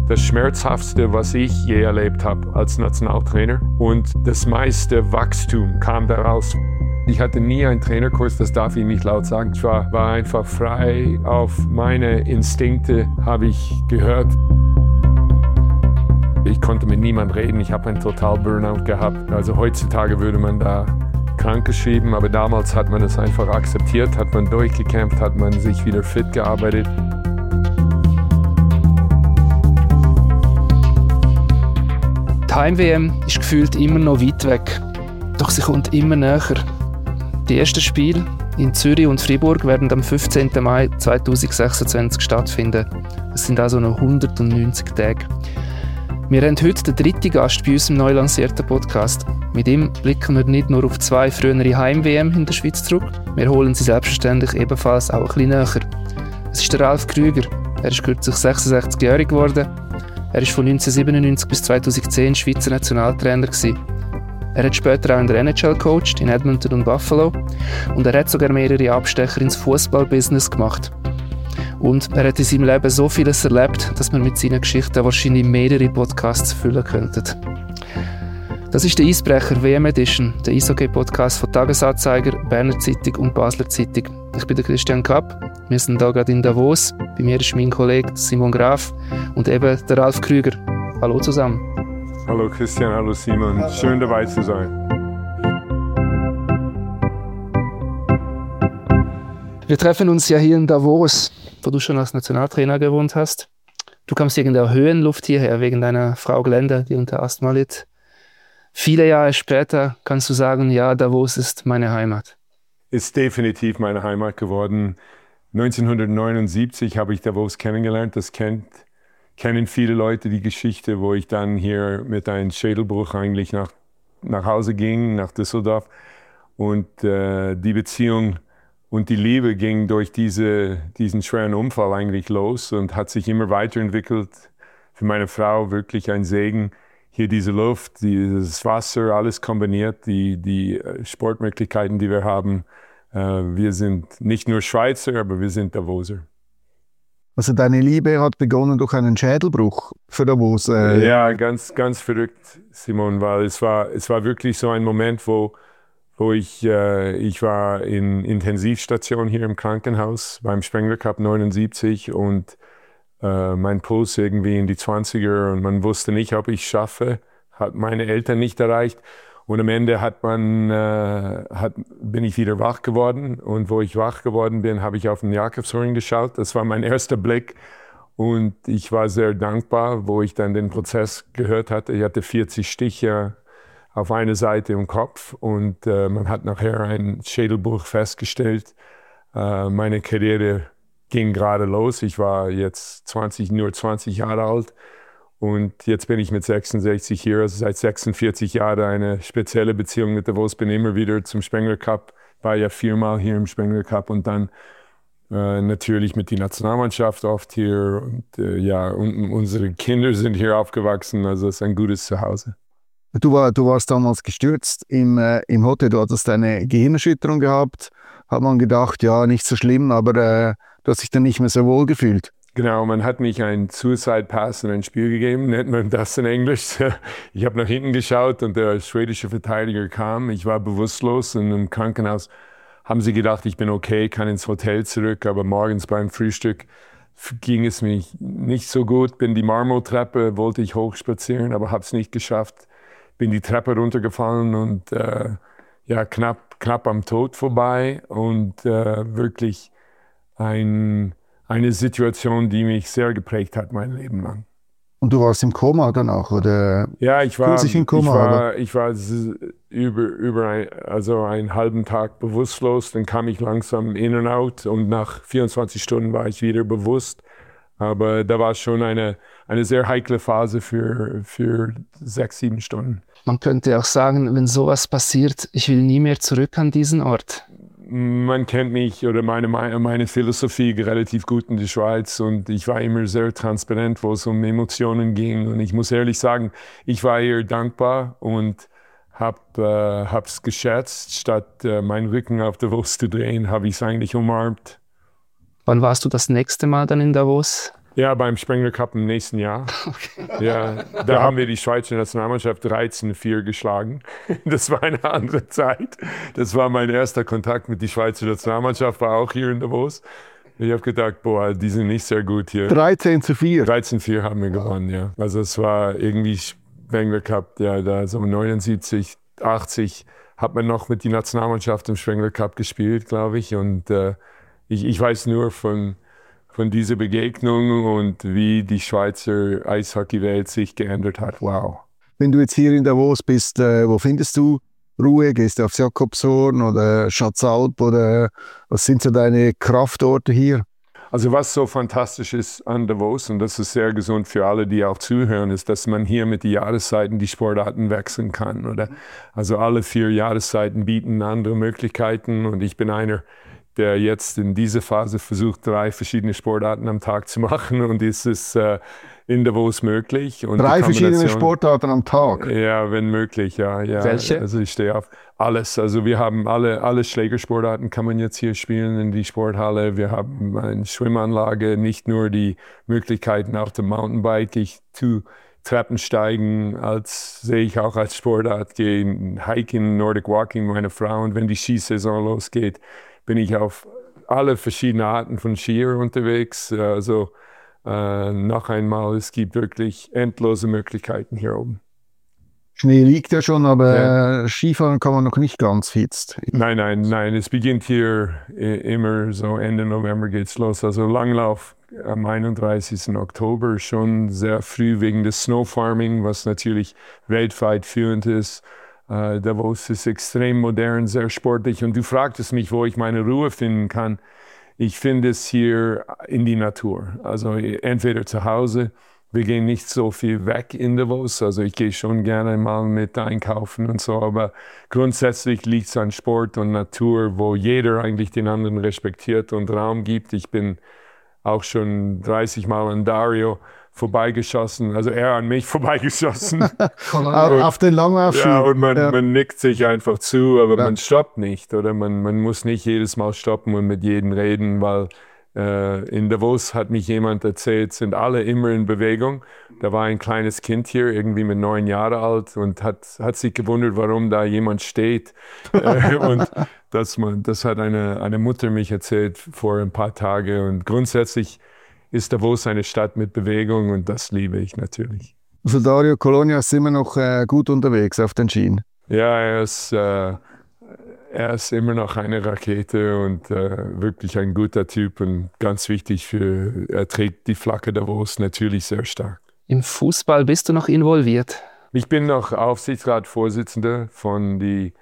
das Schmerzhaftste, was ich je erlebt habe als Nationaltrainer. Und das meiste Wachstum kam daraus. Ich hatte nie einen Trainerkurs, das darf ich nicht laut sagen. Ich war einfach frei. Auf meine Instinkte habe ich gehört. Ich konnte mit niemandem reden. Ich habe einen total Burnout gehabt. Also heutzutage würde man da krankgeschrieben, aber damals hat man es einfach akzeptiert, hat man durchgekämpft, hat man sich wieder fit gearbeitet. Die Heim-WM ist gefühlt immer noch weit weg, doch sie kommt immer näher. Die ersten Spiele in Zürich und Fribourg werden am 15. Mai 2026 stattfinden. Es sind also noch 190 Tage. Wir haben heute den dritten Gast bei unserem neu lancierten Podcast. Mit ihm blicken wir nicht nur auf 2 frühere Heim-WM in der Schweiz zurück, wir holen sie selbstverständlich ebenfalls auch ein bisschen näher. Es ist der Ralf Krüger. Er ist kürzlich 66-jährig geworden. Er war von 1997 bis 2010 Schweizer Nationaltrainer gewesen. Er hat später auch in der NHL gecoacht, in Edmonton und Buffalo. Und er hat sogar mehrere Abstecher ins Fußballbusiness gemacht. Und er hat in seinem Leben so vieles erlebt, dass man mit seinen Geschichten wahrscheinlich mehrere Podcasts füllen könnte. Das ist der Eisbrecher WM Edition, der Eishockey-Podcast von Tagesanzeiger, Berner Zeitung und Basler Zeitung. Ich bin der Christian Kapp. Wir sind hier gerade in Davos. Bei mir ist mein Kollege Simon Graf und eben der Ralf Krüger. Hallo zusammen. Hallo Christian, hallo Simon. Hallo. Schön dabei zu sein. Wir treffen uns ja hier in Davos, wo du schon als Nationaltrainer gewohnt hast. Du kommst wegen der Höhenluft hierher, wegen deiner Frau Glenda, die unter Asthma litt. Viele Jahre später kannst du sagen, ja, Davos ist meine Heimat. Ist definitiv meine Heimat geworden. 1979 habe ich Davos kennengelernt. Das kennen viele Leute, die Geschichte, wo ich dann hier mit einem Schädelbruch eigentlich nach Hause ging, nach Düsseldorf. Und die Beziehung und die Liebe ging durch diesen schweren Unfall eigentlich los und hat sich immer weiterentwickelt. Für meine Frau wirklich ein Segen. Hier diese Luft, dieses Wasser, alles kombiniert, die Sportmöglichkeiten, die wir haben. Wir sind nicht nur Schweizer, aber wir sind Davoser. Also deine Liebe hat begonnen durch einen Schädelbruch für Davos. Ja, ganz, ganz verrückt, Simon, weil es war wirklich so ein Moment, wo ich war in Intensivstation hier im Krankenhaus beim Spengler Cup 79 und mein Puls irgendwie in die 20er und man wusste nicht, ob ich es schaffe, hat meine Eltern nicht erreicht und am Ende bin ich wieder wach geworden und wo ich wach geworden bin, habe ich auf den Jakobsring geschaut, das war mein erster Blick und ich war sehr dankbar, wo ich dann den Prozess gehört hatte. Ich hatte 40 Stiche auf eine Seite im Kopf und man hat nachher einen Schädelbruch festgestellt. Meine Karriere ging gerade los. Ich war jetzt nur 20 Jahre alt und jetzt bin ich mit 66 hier, also seit 46 Jahren eine spezielle Beziehung mit Davos. Bin immer wieder zum Spengler Cup, war ja 4-mal hier im Spengler Cup und dann natürlich mit der Nationalmannschaft oft hier und und unsere Kinder sind hier aufgewachsen, also es ist ein gutes Zuhause. Du warst damals gestürzt im Hotel, du hattest eine Gehirnerschütterung gehabt, hat man gedacht, ja, nicht so schlimm, aber du hast dich dann nicht mehr so wohl gefühlt. Genau, man hat mich einen Suicide Pass in ein Spiel gegeben, nennt man das in Englisch. Ich habe nach hinten geschaut und der schwedische Verteidiger kam, ich war bewusstlos und im Krankenhaus haben sie gedacht, ich bin okay, kann ins Hotel zurück, aber morgens beim Frühstück ging es mir nicht so gut, bin die Marmortreppe, wollte ich hochspazieren, aber habe es nicht geschafft. Bin die Treppe runtergefallen und knapp am Tod vorbei und wirklich eine Situation, die mich sehr geprägt hat mein Leben lang. Und du warst im Koma danach, oder? Ja, ich war über einen halben Tag bewusstlos, dann kam ich langsam in und out und nach 24 Stunden war ich wieder bewusst. Aber da war schon eine sehr heikle Phase für 6-7 Stunden. Man könnte auch sagen, wenn sowas passiert, ich will nie mehr zurück an diesen Ort. Man kennt mich oder meine Philosophie relativ gut in der Schweiz und ich war immer sehr transparent, wo es um Emotionen ging. Und ich muss ehrlich sagen, ich war eher dankbar und hab's geschätzt. Statt meinen Rücken auf Davos zu drehen, habe ich es eigentlich umarmt. Wann warst du das nächste Mal dann in Davos? Ja, beim Spengler Cup im nächsten Jahr. Okay. Ja, da haben wir die Schweizer Nationalmannschaft 13-4 geschlagen. Das war eine andere Zeit. Das war mein erster Kontakt mit der Schweizer Nationalmannschaft, war auch hier in Davos. Ich habe gedacht, boah, die sind nicht sehr gut hier. 13-4. 13-4 haben wir gewonnen, ja. Also es war irgendwie Spengler Cup, ja, da so 79, 80 hat man noch mit der Nationalmannschaft im Spengler Cup gespielt, glaube ich. Und ich weiß nur von dieser Begegnung und wie die Schweizer Eishockeywelt sich geändert hat. Wow. Wenn du jetzt hier in Davos bist, wo findest du Ruhe? Gehst du aufs Jakobshorn oder Schatzalp oder was sind so deine Kraftorte hier? Also was so fantastisch ist an Davos, und das ist sehr gesund für alle, die auch zuhören, ist, dass man hier mit den Jahreszeiten die Sportarten wechseln kann. Oder? Also alle 4 Jahreszeiten bieten andere Möglichkeiten und ich bin einer, der jetzt in dieser Phase versucht, 3 verschiedene Sportarten am Tag zu machen und es ist in Davos möglich. Und 3 verschiedene Sportarten am Tag? Ja, wenn möglich, ja. Welche? Also ich stehe auf alles. Also wir haben alle Schlägersportarten kann man jetzt hier spielen in die Sporthalle. Wir haben eine Schwimmanlage, nicht nur die Möglichkeiten auf dem Mountainbike zu Treppensteigen, sehe ich auch als Sportart, gehen Hiking, Nordic Walking, meine Frau. Und wenn die Skisaison losgeht, bin ich auf alle verschiedenen Arten von Skier unterwegs. Also noch einmal, es gibt wirklich endlose Möglichkeiten hier oben. Schnee liegt ja schon, aber Skifahren kann man noch nicht ganz fit. Nein. Es beginnt hier immer so Ende November geht's los. Also Langlauf am 31. Oktober schon sehr früh wegen des Snowfarming, was natürlich weltweit führend ist. Davos ist extrem modern, sehr sportlich. Und du fragtest mich, wo ich meine Ruhe finden kann. Ich finde es hier in die Natur. Also entweder zu Hause. Wir gehen nicht so viel weg in Davos. Also ich gehe schon gerne mal mit einkaufen und so. Aber grundsätzlich liegt es an Sport und Natur, wo jeder eigentlich den anderen respektiert und Raum gibt. Ich bin auch schon 30 Mal an Dario vorbeigeschossen, also er an mich vorbeigeschossen. Auf den Langlaufschuh. Ja, und man nickt sich einfach zu, aber man stoppt nicht. Oder man muss nicht jedes Mal stoppen und mit jedem reden, weil in Davos hat mich jemand erzählt, sind alle immer in Bewegung. Da war ein kleines Kind hier, irgendwie mit 9 Jahren alt und hat sich gewundert, warum da jemand steht. Und das hat eine Mutter mich erzählt vor ein paar Tagen. Und grundsätzlich ist Davos eine Stadt mit Bewegung und das liebe ich natürlich. Also Dario Colonia ist immer noch gut unterwegs auf den Schienen. Ja, er ist immer noch eine Rakete und wirklich ein guter Typ und ganz wichtig er trägt die Flagge Davos natürlich sehr stark. Im Fußball bist du noch involviert? Ich bin noch Aufsichtsratsvorsitzender von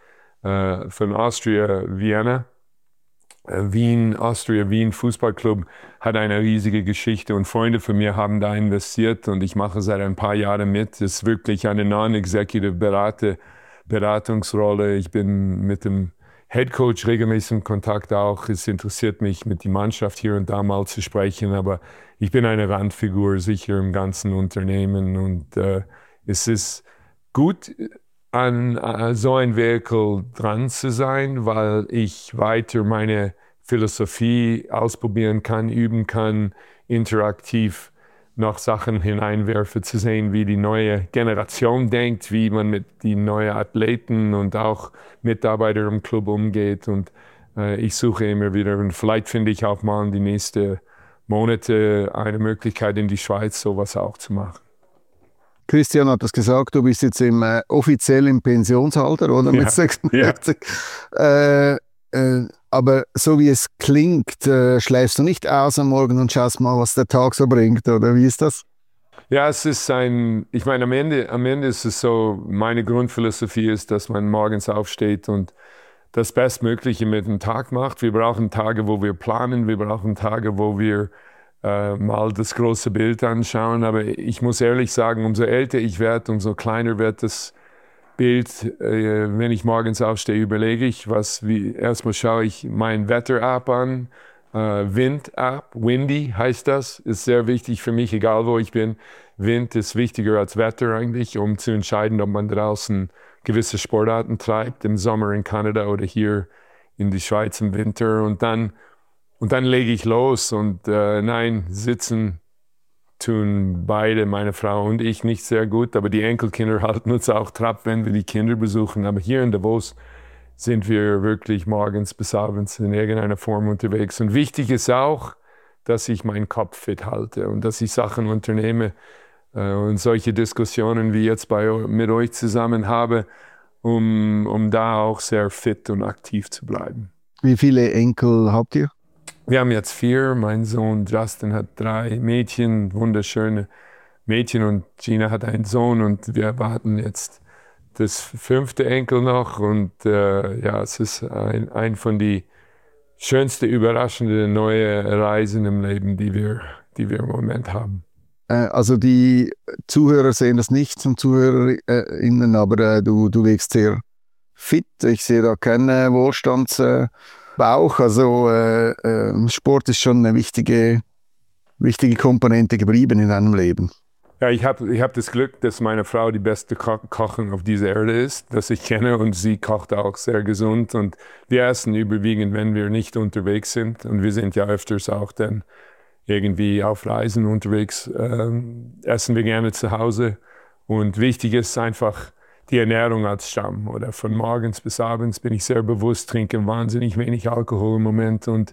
Austria Vienna. Austria Wien Fußballclub hat eine riesige Geschichte und Freunde von mir haben da investiert und ich mache seit ein paar Jahren mit. Es ist wirklich eine non-executive Beratungsrolle. Ich bin mit dem Headcoach regelmäßig in Kontakt auch. Es interessiert mich, mit der Mannschaft hier und da mal zu sprechen, aber ich bin eine Randfigur sicher im ganzen Unternehmen und es ist gut, an so ein Vehikel dran zu sein, weil ich weiter meine Philosophie ausprobieren kann, üben kann, interaktiv noch Sachen hineinwerfe, zu sehen, wie die neue Generation denkt, wie man mit den neuen Athleten und auch Mitarbeitern im Club umgeht. Und ich suche immer wieder, und vielleicht finde ich auch mal in die nächsten Monate eine Möglichkeit, in die Schweiz sowas auch zu machen. Christian hat das gesagt, du bist jetzt offiziell im Pensionsalter, oder? Mit 46. Ja. Aber so wie es klingt, schläfst du nicht aus am Morgen und schaust mal, was der Tag so bringt, oder wie ist das? Ja, ich meine, am Ende ist es so, meine Grundphilosophie ist, dass man morgens aufsteht und das Bestmögliche mit dem Tag macht. Wir brauchen Tage, wo wir planen, wir brauchen Tage, wo wir mal das große Bild anschauen. Aber ich muss ehrlich sagen, umso älter ich werde, umso kleiner wird das Bild. Wenn ich morgens aufstehe, überlege ich, erstmal schaue ich mein Wetter-App an, Wind-App, Windy heißt das, ist sehr wichtig für mich, egal wo ich bin. Wind ist wichtiger als Wetter eigentlich, um zu entscheiden, ob man draußen gewisse Sportarten treibt, im Sommer in Kanada oder hier in die Schweiz im Winter. Und dann lege ich los und sitzen, tun beide, meine Frau und ich, nicht sehr gut, aber die Enkelkinder halten uns auch trapp, wenn wir die Kinder besuchen. Aber hier in Davos sind wir wirklich morgens bis abends in irgendeiner Form unterwegs. Und wichtig ist auch, dass ich meinen Kopf fit halte und dass ich Sachen unternehme und solche Diskussionen wie jetzt mit euch zusammen habe, um da auch sehr fit und aktiv zu bleiben. Wie viele Enkel habt ihr? Wir haben jetzt 4. Mein Sohn Justin hat 3 Mädchen, wunderschöne Mädchen, und Gina hat einen Sohn, und wir erwarten jetzt das 5. Enkel noch. Und es ist ein von die schönsten, überraschenden neue Reisen im Leben, die wir im Moment haben. Also die Zuhörer sehen das nicht, zum ZuhörerInnen, aber du wirkst sehr fit. Ich sehe da keinen Wohlstandsbauch. Also Sport ist schon eine wichtige Komponente geblieben in deinem Leben. Ja, ich hab das Glück, dass meine Frau die beste Kochin auf dieser Erde ist, das ich kenne, und sie kocht auch sehr gesund, und wir essen überwiegend, wenn wir nicht unterwegs sind, und wir sind ja öfters auch dann irgendwie auf Reisen unterwegs, essen wir gerne zu Hause, und wichtig ist einfach die Ernährung als Stamm, oder von morgens bis abends bin ich sehr bewusst, trinke wahnsinnig wenig Alkohol im Moment, und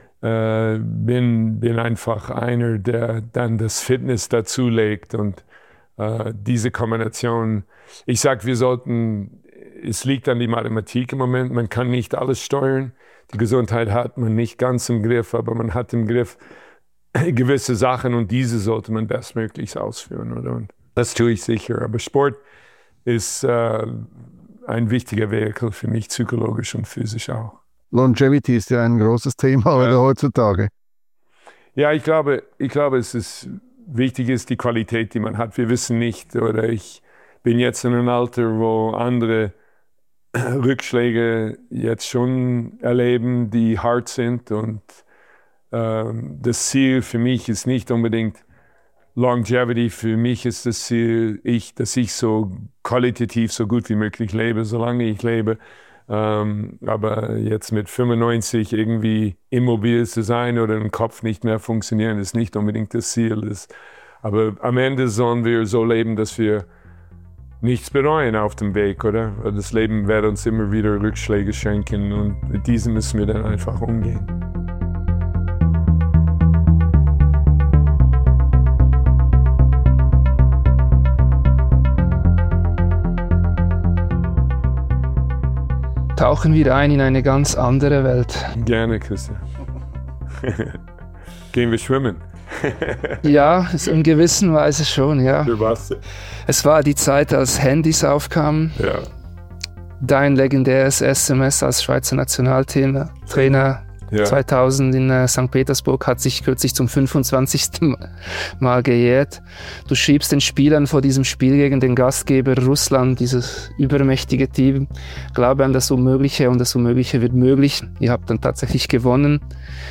bin einfach einer, der dann das Fitness dazulegt, und diese Kombination, ich sage, es liegt an die Mathematik im Moment, man kann nicht alles steuern, die Gesundheit hat man nicht ganz im Griff, aber man hat im Griff gewisse Sachen, und diese sollte man bestmöglichst ausführen, oder? Und das tue ich sicher, aber Sport ist ein wichtiger Vehikel für mich, psychologisch und physisch auch. Longevity ist ja ein großes Thema heutzutage. Ja, ich glaube, es ist wichtig ist die Qualität, die man hat. Wir wissen nicht, oder ich bin jetzt in einem Alter, wo andere Rückschläge jetzt schon erleben, die hart sind, und das Ziel für mich ist nicht unbedingt Longevity. Für mich ist das Ziel, dass ich so qualitativ so gut wie möglich lebe, solange ich lebe. Aber jetzt mit 95 irgendwie immobil zu sein oder im Kopf nicht mehr funktionieren, ist nicht unbedingt das Ziel. Aber am Ende sollen wir so leben, dass wir nichts bereuen auf dem Weg, oder? Das Leben wird uns immer wieder Rückschläge schenken, und mit diesem müssen wir dann einfach umgehen. Tauchen wir ein in eine ganz andere Welt. Gerne, Christian. Gehen wir schwimmen? Ja, in gewisser Weise schon, ja. Für was? Es war die Zeit, als Handys aufkamen. Ja. Dein legendäres SMS als Schweizer Nationaltrainer 2000 in St. Petersburg hat sich kürzlich zum 25. Mal gejährt. Du schriebst den Spielern vor diesem Spiel gegen den Gastgeber Russland, dieses übermächtige Team, glaube an das Unmögliche, und das Unmögliche wird möglich. Ihr habt dann tatsächlich gewonnen.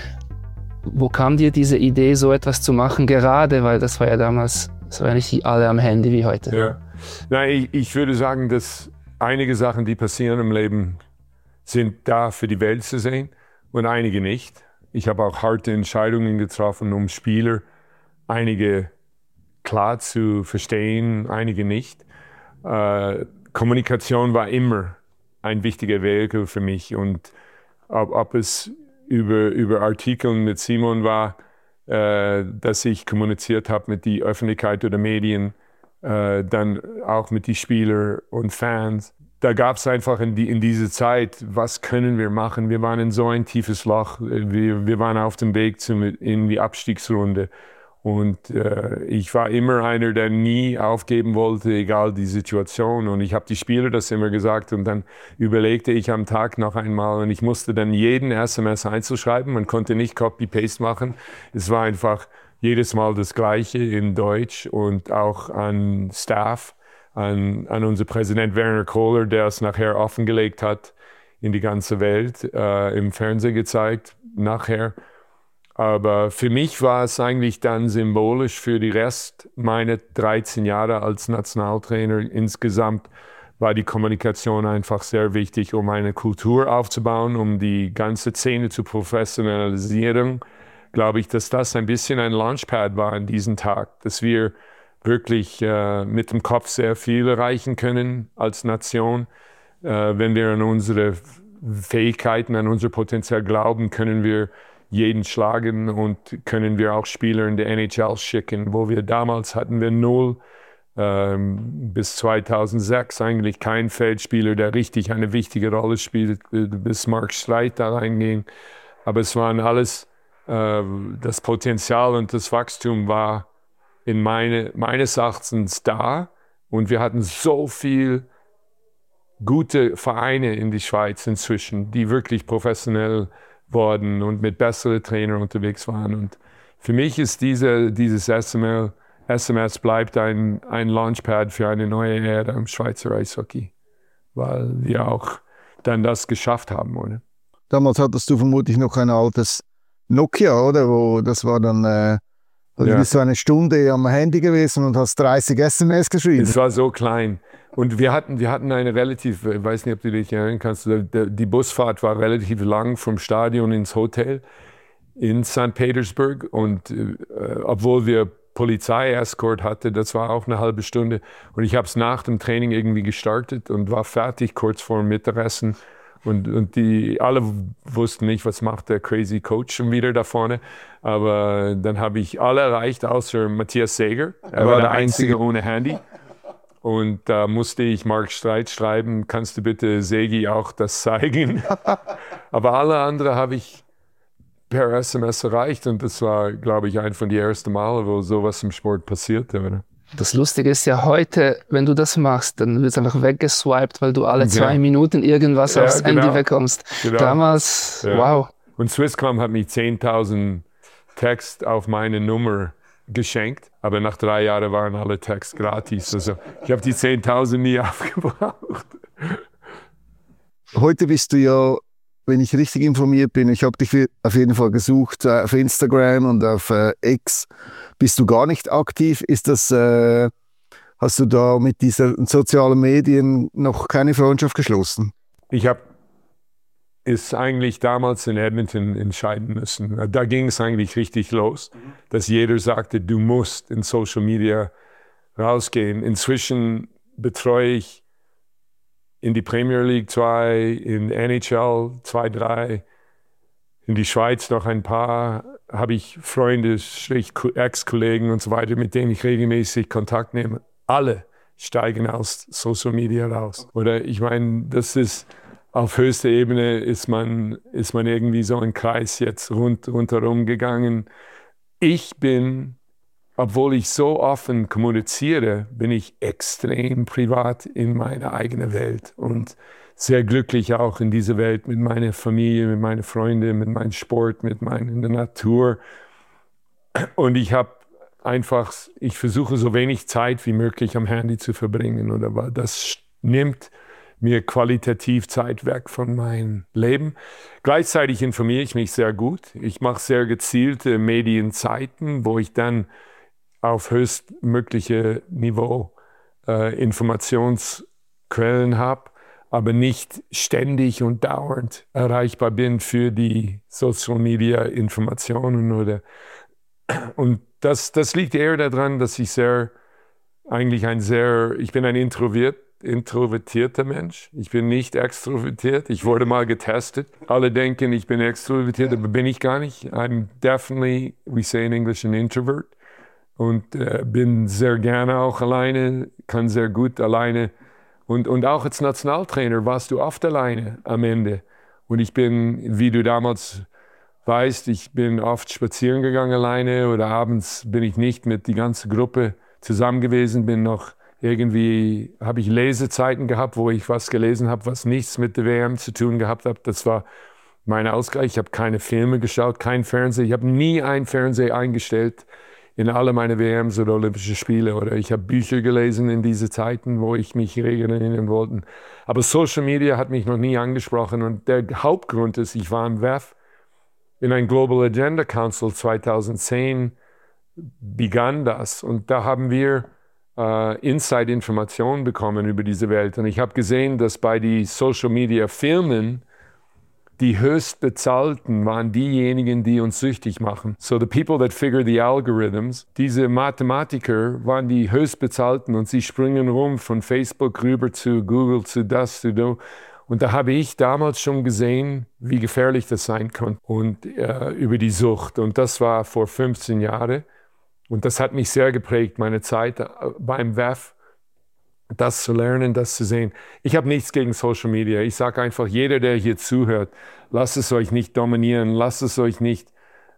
Wo kam dir diese Idee, so etwas zu machen, gerade, weil das war ja damals, das waren nicht alle am Handy wie heute. Ja. Nein, ich würde sagen, dass einige Sachen, die passieren im Leben, sind da für die Welt zu sehen. Und einige nicht. Ich habe auch harte Entscheidungen getroffen, um Spieler, einige klar zu verstehen, einige nicht. Kommunikation war immer ein wichtiger Vehikel für mich. Und ob es über Artikeln mit Simon war, dass ich kommuniziert habe mit der Öffentlichkeit oder Medien, dann auch mit den Spielern und Fans. Da gab es einfach in dieser Zeit, was können wir machen? Wir waren in so ein tiefes Loch. Wir waren auf dem Weg in die Abstiegsrunde. Und ich war immer einer, der nie aufgeben wollte, egal die Situation. Und ich habe die Spieler das immer gesagt. Und dann überlegte ich am Tag noch einmal. Und ich musste dann jeden SMS einzuschreiben. Man konnte nicht Copy-Paste machen. Es war einfach jedes Mal das Gleiche in Deutsch und auch an Staff. An unser Präsident Werner Kohler, der es nachher offengelegt hat in die ganze Welt, im Fernsehen gezeigt, nachher. Aber für mich war es eigentlich dann symbolisch für die Rest meiner 13 Jahre als Nationaltrainer. Insgesamt war die Kommunikation einfach sehr wichtig, um eine Kultur aufzubauen, um die ganze Szene zu professionalisieren, glaube ich, dass das ein bisschen ein Launchpad war an diesem Tag, dass wir wirklich mit dem Kopf sehr viel erreichen können als Nation. Wenn wir an unsere Fähigkeiten, an unser Potenzial glauben, können wir jeden schlagen und können wir auch Spieler in der NHL schicken, wo wir damals hatten wir 0 bis 2006 eigentlich kein Feldspieler, der richtig eine wichtige Rolle spielt, bis Mark Streit da reinging. Aber es waren alles, das Potenzial und das Wachstum war meines Erachtens da und wir hatten so viel gute Vereine in die Schweiz inzwischen, die wirklich professionell wurden und mit besseren Trainern unterwegs waren. Und für mich ist dieses SMS bleibt ein Launchpad für eine neue Ära im Schweizer Eishockey, weil wir auch dann das geschafft haben, oder? Damals hattest du vermutlich noch ein altes Nokia, oder? Das war dann... Du bist so eine Stunde am Handy gewesen und hast 30 SMS geschrieben. Es war so klein. Und wir hatten eine relativ, ich weiß nicht, ob du dich erinnern kannst, die Busfahrt war relativ lang vom Stadion ins Hotel in St. Petersburg. Und obwohl wir Polizei-Escort hatten, das war auch eine halbe Stunde. Und ich habe es nach dem Training irgendwie gestartet und war fertig kurz vor dem Mittagessen. Und die alle wussten nicht, was macht der crazy Coach schon wieder da vorne. Aber dann habe ich alle erreicht, außer Matthias Seger. Er war der Einzige ohne Handy. Und da musste ich Mark Streit schreiben, kannst du bitte Segi auch das zeigen? Aber alle anderen habe ich per SMS erreicht. Und das war, glaube ich, ein von den ersten Male, wo sowas im Sport passierte. Oder? Das Lustige ist ja heute, wenn du das machst, dann wird es einfach weggeswiped, weil du alle 2 Minuten irgendwas aufs Handy bekommst. Genau. Damals, wow. Und Swisscom hat mir 10.000 Text auf meine Nummer geschenkt, aber nach 3 Jahren waren alle Texte gratis. Also ich habe die 10.000 nie aufgebraucht. Heute bist du ja, wenn ich richtig informiert bin, ich habe dich auf jeden Fall gesucht auf Instagram und auf X, bist du gar nicht aktiv. Ist das, hast du da mit diesen sozialen Medien noch keine Freundschaft geschlossen? Ich habe es eigentlich damals in Edmonton entscheiden müssen. Da ging es eigentlich richtig los, dass jeder sagte, du musst in Social Media rausgehen. Inzwischen betreue ich in die Premier League 2, in NHL 2, 3, in die Schweiz noch ein paar, habe ich Freunde, Ex-Kollegen und so weiter, mit denen ich regelmäßig Kontakt nehme. Alle steigen aus Social Media raus. Oder ich meine, das ist auf höchster Ebene ist man irgendwie so ein Kreis jetzt rundherum gegangen. Ich bin, obwohl ich so offen kommuniziere, bin ich extrem privat in meiner eigenen Welt und sehr glücklich auch in dieser Welt mit meiner Familie, mit meinen Freunden, mit meinem Sport, mit meiner Natur. Und ich versuche so wenig Zeit wie möglich am Handy zu verbringen, oder das nimmt mir qualitativ Zeit weg von meinem Leben. Gleichzeitig informiere ich mich sehr gut. Ich mache sehr gezielte Medienzeiten, wo ich dann auf höchstmögliche Niveau Informationsquellen habe, aber nicht ständig und dauernd erreichbar bin für die Social Media Informationen. Und das liegt eher daran, dass ich bin ein introvertierter Mensch. Ich bin nicht extrovertiert. Ich wurde mal getestet. Alle denken, ich bin extrovertiert, aber bin ich gar nicht. I'm definitely, we say in English, an introvert. Und bin sehr gerne auch alleine, kann sehr gut alleine. Und auch als Nationaltrainer warst du oft alleine am Ende. Und ich bin, wie du damals weißt, ich bin oft spazieren gegangen alleine oder abends bin ich nicht mit die ganze Gruppe zusammen gewesen, habe ich Lesezeiten gehabt, wo ich was gelesen habe, was nichts mit der WM zu tun gehabt hat. Das war mein Ausgleich. Ich habe keine Filme geschaut, kein Fernsehen. Ich habe nie einen Fernseher eingestellt in alle meine WMs oder Olympische Spiele. Oder ich habe Bücher gelesen in diese Zeiten, wo ich mich erinnern wollte. Aber Social Media hat mich noch nie angesprochen. Und der Hauptgrund ist, ich war im WEF in ein Global Agenda Council 2010 begann das. Und da haben wir Inside-Informationen bekommen über diese Welt. Und ich habe gesehen, dass bei den Social-Media-Filmen die höchstbezahlten waren diejenigen, die uns süchtig machen. So the people that figure the algorithms, diese Mathematiker waren die höchstbezahlten und sie springen rum von Facebook rüber zu Google, zu das, zu do. Und da habe ich damals schon gesehen, wie gefährlich das sein kann und über die Sucht. Und das war vor 15 Jahren. Und das hat mich sehr geprägt, meine Zeit beim WEF, das zu lernen, das zu sehen. Ich habe nichts gegen Social Media. Ich sage einfach, jeder, der hier zuhört, lasst es euch nicht dominieren, lasst es euch nicht,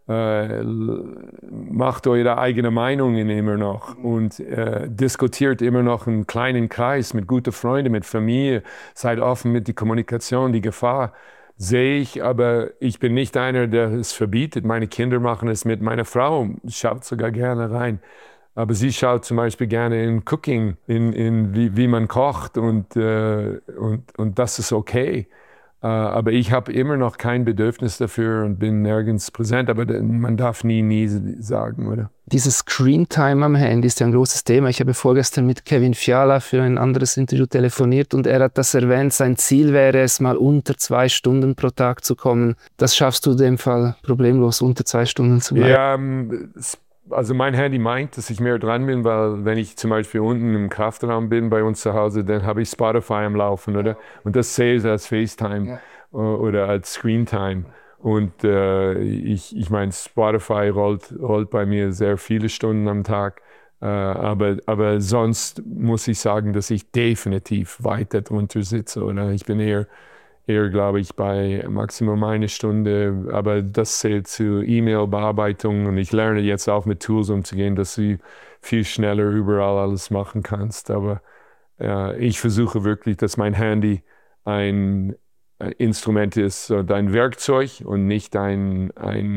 macht eure eigene Meinungen immer noch und diskutiert immer noch einen kleinen Kreis mit guten Freunden, mit Familie, seid offen mit der Kommunikation. Die Gefahr sehe ich, aber ich bin nicht einer, der es verbietet. Meine Kinder machen es mit. Meine Frau schaut sogar gerne rein. Aber sie schaut zum Beispiel gerne in Cooking, in wie man kocht und das ist okay. Aber ich habe immer noch kein Bedürfnis dafür und bin nirgends präsent. Aber man darf nie sagen, oder? Dieses Screentime am Handy ist ja ein großes Thema. Ich habe vorgestern mit Kevin Fiala für ein anderes Interview telefoniert und er hat das erwähnt. Sein Ziel wäre es, mal unter 2 Stunden pro Tag zu kommen. Das schaffst du in dem Fall problemlos, unter 2 Stunden zu bleiben? Ja, also mein Handy meint, dass ich mehr dran bin, weil wenn ich zum Beispiel unten im Kraftraum bin bei uns zu Hause, dann habe ich Spotify am Laufen, oder? Und das sehe ich als FaceTime oder als Screentime. Und ich meine, Spotify rollt bei mir sehr viele Stunden am Tag. Aber sonst muss ich sagen, dass ich definitiv weiter drunter sitze, oder? Ich bin eher glaube ich, bei Maximum 1 Stunde, aber das zählt zu E-Mail-Bearbeitung und ich lerne jetzt auch mit Tools umzugehen, dass du viel schneller überall alles machen kannst. Aber ich versuche wirklich, dass mein Handy ein Instrument ist, ein Werkzeug und nicht eine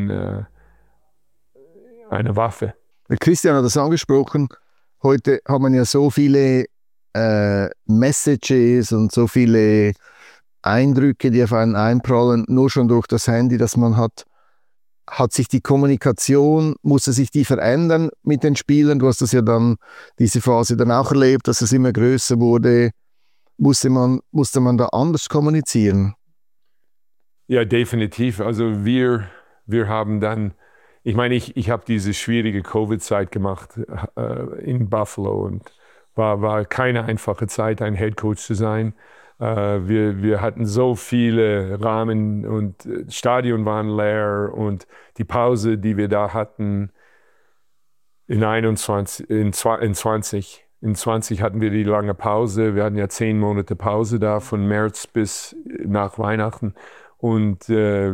Waffe. Christian hat das angesprochen. Heute hat man ja so viele Messages und so viele Eindrücke, die auf einen einprallen, nur schon durch das Handy, das man hat. Hat sich die Kommunikation, musste sich die verändern mit den Spielern? Du hast das ja dann, diese Phase dann auch erlebt, dass es immer größer wurde. Musste man da anders kommunizieren? Ja, definitiv. Also wir haben dann, ich meine, ich habe diese schwierige Covid-Zeit gemacht in Buffalo und war keine einfache Zeit, ein Headcoach zu sein. Wir hatten so viele Rahmen und Stadion waren leer und die Pause, die wir da hatten in 20 hatten wir die lange Pause. Wir hatten ja 10 Monate Pause da von März bis nach Weihnachten und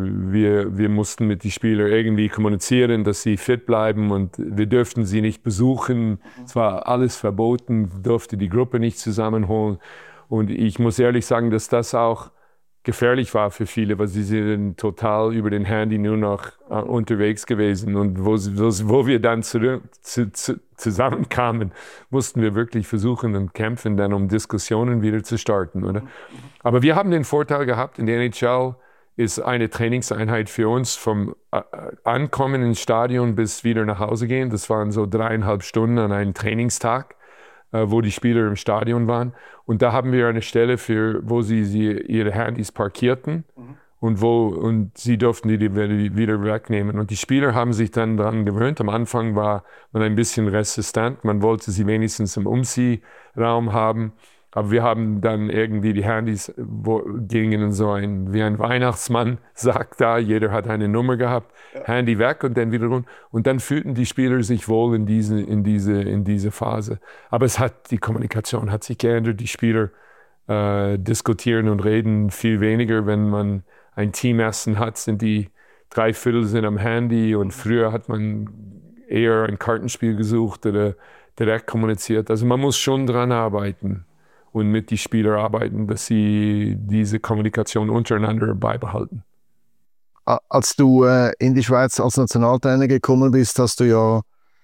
wir mussten mit den Spielern irgendwie kommunizieren, dass sie fit bleiben und wir dürften sie nicht besuchen. Es war alles verboten, durfte die Gruppe nicht zusammenholen. Und ich muss ehrlich sagen, dass das auch gefährlich war für viele, weil sie sind total über den Handy nur noch unterwegs gewesen. Und wo wir dann zusammenkamen, mussten wir wirklich versuchen und kämpfen, dann um Diskussionen wieder zu starten, oder? Aber wir haben den Vorteil gehabt, in der NHL ist eine Trainingseinheit für uns vom Ankommen ins Stadion bis wieder nach Hause gehen. Das waren so 3,5 Stunden an einem Trainingstag, wo die Spieler im Stadion waren. Und da haben wir eine Stelle, wo sie ihre Handys parkierten und sie durften die wieder wegnehmen. Und die Spieler haben sich dann daran gewöhnt. Am Anfang war man ein bisschen resistent. Man wollte sie wenigstens im Umziehraum haben. Aber wir haben dann irgendwie die Handys gingen so wie ein Weihnachtsmann sagt da, jeder hat eine Nummer gehabt, Handy weg und dann wieder runter. Und dann fühlten die Spieler sich wohl in diese Phase. Aber die Kommunikation hat sich geändert. Die Spieler diskutieren und reden viel weniger. Wenn man ein Teamessen hat, sind die 3/4 sind am Handy und früher hat man eher ein Kartenspiel gesucht oder direkt kommuniziert. Also man muss schon dran arbeiten und mit den Spielern arbeiten, dass sie diese Kommunikation untereinander beibehalten. Als du in die Schweiz als Nationaltrainer gekommen bist, hast du ja,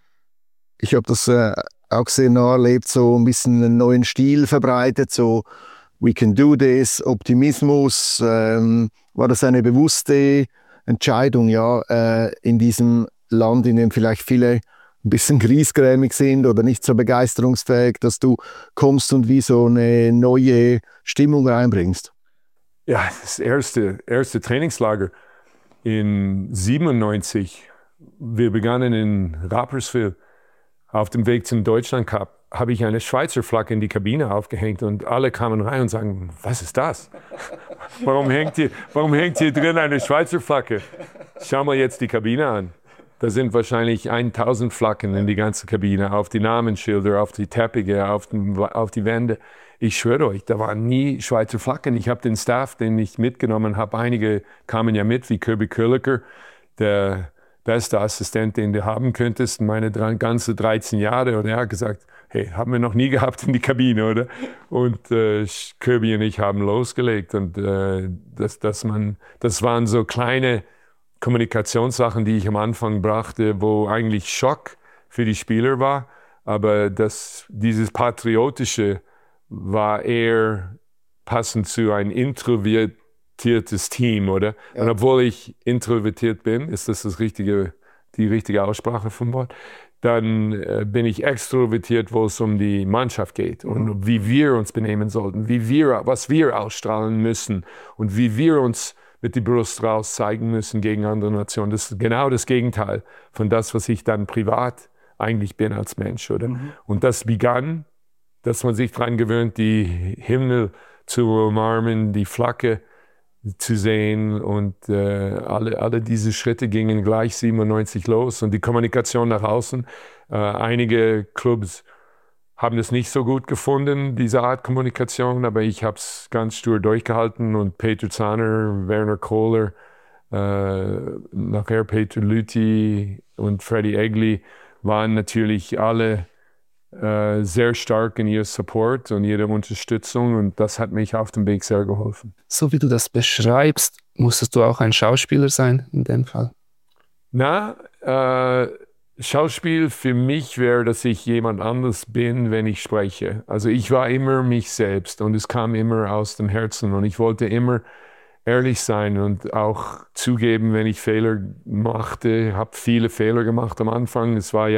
ich habe das auch sehr nah erlebt, so ein bisschen einen neuen Stil verbreitet, so we can do this, Optimismus. War das eine bewusste Entscheidung, ja, in diesem Land, in dem vielleicht viele ein bisschen griesgrämig sind oder nicht so begeisterungsfähig, dass du kommst und wie so eine neue Stimmung reinbringst? Ja, das erste Trainingslager in 97. Wir begannen in Rapperswil. Auf dem Weg zum Deutschland Cup habe ich eine Schweizer Flagge in die Kabine aufgehängt und alle kamen rein und sagen, was ist das? Warum hängt hier drin eine Schweizer Flagge? Schau mal jetzt die Kabine an. Da sind wahrscheinlich 1000 Flaggen in die ganze Kabine, auf die Namensschilder, auf die Teppiche, auf die Wände. Ich schwöre euch, da waren nie Schweizer Flaggen. Ich habe den Staff, den ich mitgenommen habe, einige kamen ja mit, wie Kirby Köhliker, der beste Assistent, den du haben könntest, meine ganze 13 Jahre. Und er hat gesagt, hey, haben wir noch nie gehabt in die Kabine, oder? Und Kirby und ich haben losgelegt. Und das waren so kleine Kommunikationssachen, die ich am Anfang brachte, wo eigentlich Schock für die Spieler war. Aber dieses Patriotische war eher passend zu einem introvertiertes Team, oder? Ja. Und obwohl ich introvertiert bin, ist das die richtige Aussprache vom Wort, dann bin ich extrovertiert, wo es um die Mannschaft geht und wie wir uns benehmen sollten, was wir ausstrahlen müssen und wie wir uns mit die Brust raus zeigen müssen gegen andere Nationen. Das ist genau das Gegenteil von das, was ich dann privat eigentlich bin als Mensch, oder? Und das begann, dass man sich daran gewöhnt, die Himmel zu umarmen, die Flagge zu sehen und alle diese Schritte gingen gleich 97 los und die Kommunikation nach außen. Einige Clubs haben es nicht so gut gefunden, diese Art Kommunikation, aber ich habe es ganz stur durchgehalten und Peter Zahner, Werner Kohler, nachher Peter Lüthi und Freddie Egli waren natürlich alle sehr stark in ihr Support und ihre Unterstützung und das hat mich auf dem Weg sehr geholfen. So wie du das beschreibst, musstest du auch ein Schauspieler sein in dem Fall? Na, Schauspiel für mich wäre, dass ich jemand anderes bin, wenn ich spreche. Also ich war immer mich selbst und es kam immer aus dem Herzen und ich wollte immer ehrlich sein und auch zugeben, wenn ich Fehler machte. Ich habe viele Fehler gemacht am Anfang. Ich war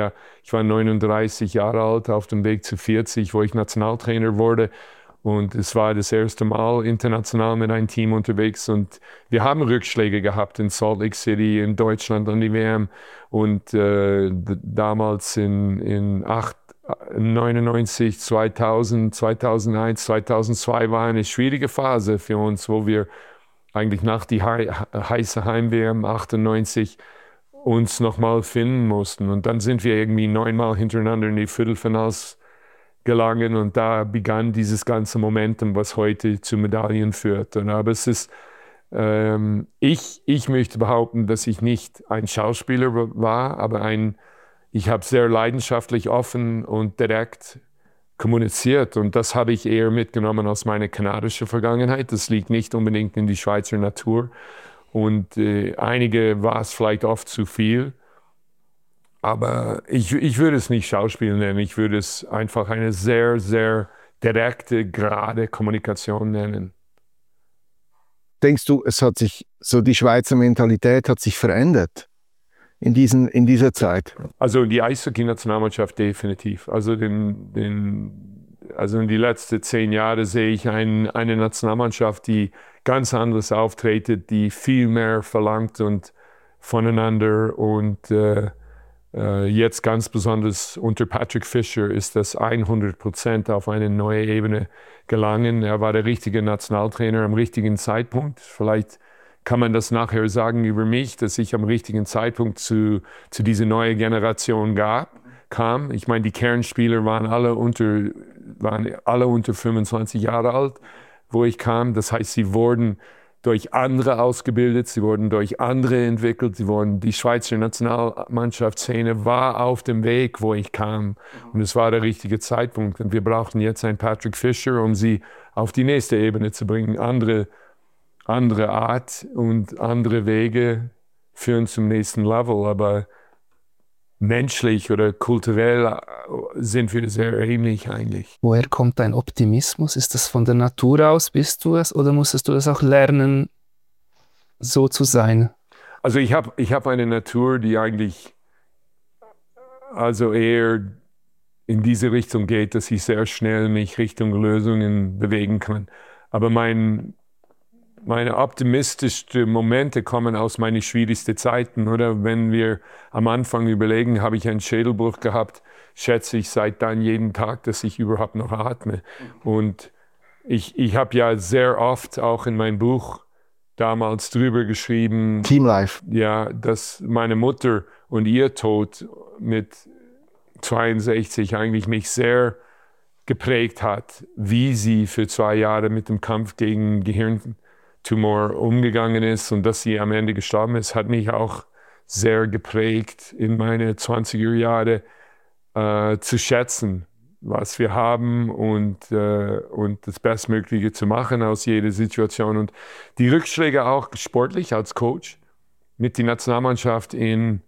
39 Jahre alt, auf dem Weg zu 40, wo ich Nationaltrainer wurde. Und es war das erste Mal international mit einem Team unterwegs. Und wir haben Rückschläge gehabt in Salt Lake City, in Deutschland an die WM. Und damals in 99, 2000, 2001, 2002 war eine schwierige Phase für uns, wo wir eigentlich nach die heiße Heim-WM 98 uns nochmal finden mussten. Und dann sind wir irgendwie 9-mal hintereinander in die Viertelfinals gelangen und da begann dieses ganze Momentum, was heute zu Medaillen führt. Aber es ist, ich möchte behaupten, dass ich nicht ein Schauspieler war, aber ich habe sehr leidenschaftlich, offen und direkt kommuniziert und das habe ich eher mitgenommen aus meiner kanadischen Vergangenheit. Das liegt nicht unbedingt in die Schweizer Natur und einige war es vielleicht oft zu viel, aber ich würde es nicht Schauspiel nennen, ich würde es einfach eine sehr, sehr direkte, gerade Kommunikation nennen. Denkst du, die Schweizer Mentalität hat sich verändert in dieser Zeit? Also die Eishockey-Nationalmannschaft definitiv. Also in die letzten 10 Jahre sehe ich eine Nationalmannschaft, die ganz anders auftritt, die viel mehr verlangt und voneinander und jetzt ganz besonders unter Patrick Fischer ist das 100% auf eine neue Ebene gelangen. Er war der richtige Nationaltrainer am richtigen Zeitpunkt. Vielleicht kann man das nachher sagen über mich, dass ich am richtigen Zeitpunkt zu dieser neuen Generation kam. Ich meine, die Kernspieler waren alle unter 25 Jahre alt, wo ich kam. Das heißt, sie wurden durch andere ausgebildet, sie wurden durch andere entwickelt, die Schweizer Nationalmannschaftsszene war auf dem Weg, wo ich kam. Und es war der richtige Zeitpunkt. Und wir brauchten jetzt einen Patrick Fischer, um sie auf die nächste Ebene zu bringen. Andere Art und andere Wege führen zum nächsten Level, aber menschlich oder kulturell sind wir sehr ähnlich eigentlich. Woher kommt dein Optimismus? Ist das von der Natur aus, bist du es, oder musstest du das auch lernen, so zu sein? Also ich hab eine Natur, die eigentlich also eher in diese Richtung geht, dass ich sehr schnell mich Richtung Lösungen bewegen kann. Aber mein meine optimistischsten Momente kommen aus meinen schwierigsten Zeiten. Oder wenn wir am Anfang überlegen, habe ich einen Schädelbruch gehabt, schätze ich seit dann jeden Tag, dass ich überhaupt noch atme. Und ich habe ja sehr oft auch in meinem Buch damals drüber geschrieben, Team Life. Ja, dass meine Mutter und ihr Tod mit 62 eigentlich mich sehr geprägt hat, wie sie für 2 Jahre mit dem Kampf gegen Gehirntumor umgegangen ist und dass sie am Ende gestorben ist, hat mich auch sehr geprägt in meine 20er Jahre zu schätzen, was wir haben und das Bestmögliche zu machen aus jeder Situation. Und die Rückschläge auch sportlich als Coach mit der Nationalmannschaft in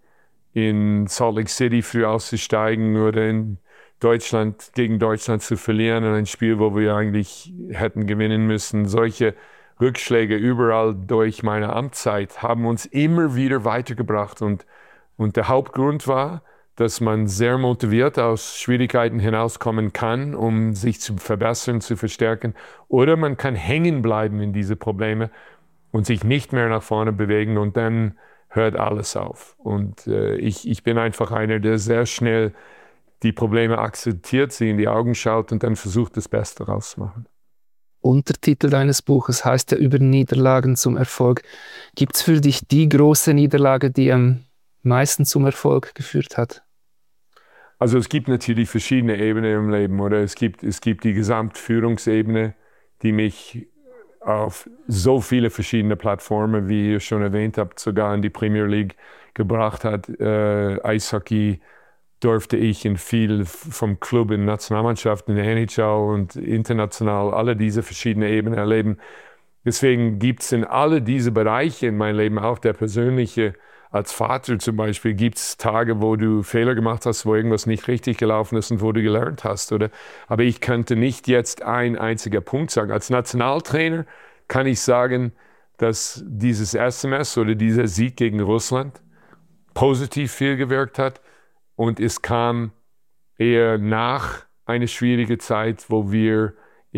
Salt Lake City früh auszusteigen oder in Deutschland gegen Deutschland zu verlieren in ein Spiel, wo wir eigentlich hätten gewinnen müssen. Solche Rückschläge überall durch meine Amtszeit haben uns immer wieder weitergebracht. Und der Hauptgrund war, dass man sehr motiviert aus Schwierigkeiten hinauskommen kann, um sich zu verbessern, zu verstärken. Oder man kann hängen bleiben in diese Probleme und sich nicht mehr nach vorne bewegen und dann hört alles auf. Und ich bin einfach einer, der sehr schnell die Probleme akzeptiert, sie in die Augen schaut und dann versucht, das Beste daraus zu machen. Untertitel deines Buches heißt ja über Niederlagen zum Erfolg. Gibt es für dich die große Niederlage, die am meisten zum Erfolg geführt hat? Also es gibt natürlich verschiedene Ebenen im Leben, oder? Es gibt die Gesamtführungsebene, die mich auf so viele verschiedene Plattformen, wie ihr schon erwähnt habt, sogar in die Premier League gebracht hat. Eishockey durfte ich in viel vom Club in Nationalmannschaften, in der NHL und international alle diese verschiedenen Ebenen erleben. Deswegen gibt es in alle diese Bereiche in meinem Leben, auch der persönliche, als Vater zum Beispiel, gibt es Tage, wo du Fehler gemacht hast, wo irgendwas nicht richtig gelaufen ist und wo du gelernt hast, oder? Aber ich könnte nicht jetzt ein einziger Punkt sagen. Als Nationaltrainer kann ich sagen, dass dieses SMS oder dieser Sieg gegen Russland positiv viel gewirkt hat. Und es kam eher nach einer schwierigen Zeit, wo wir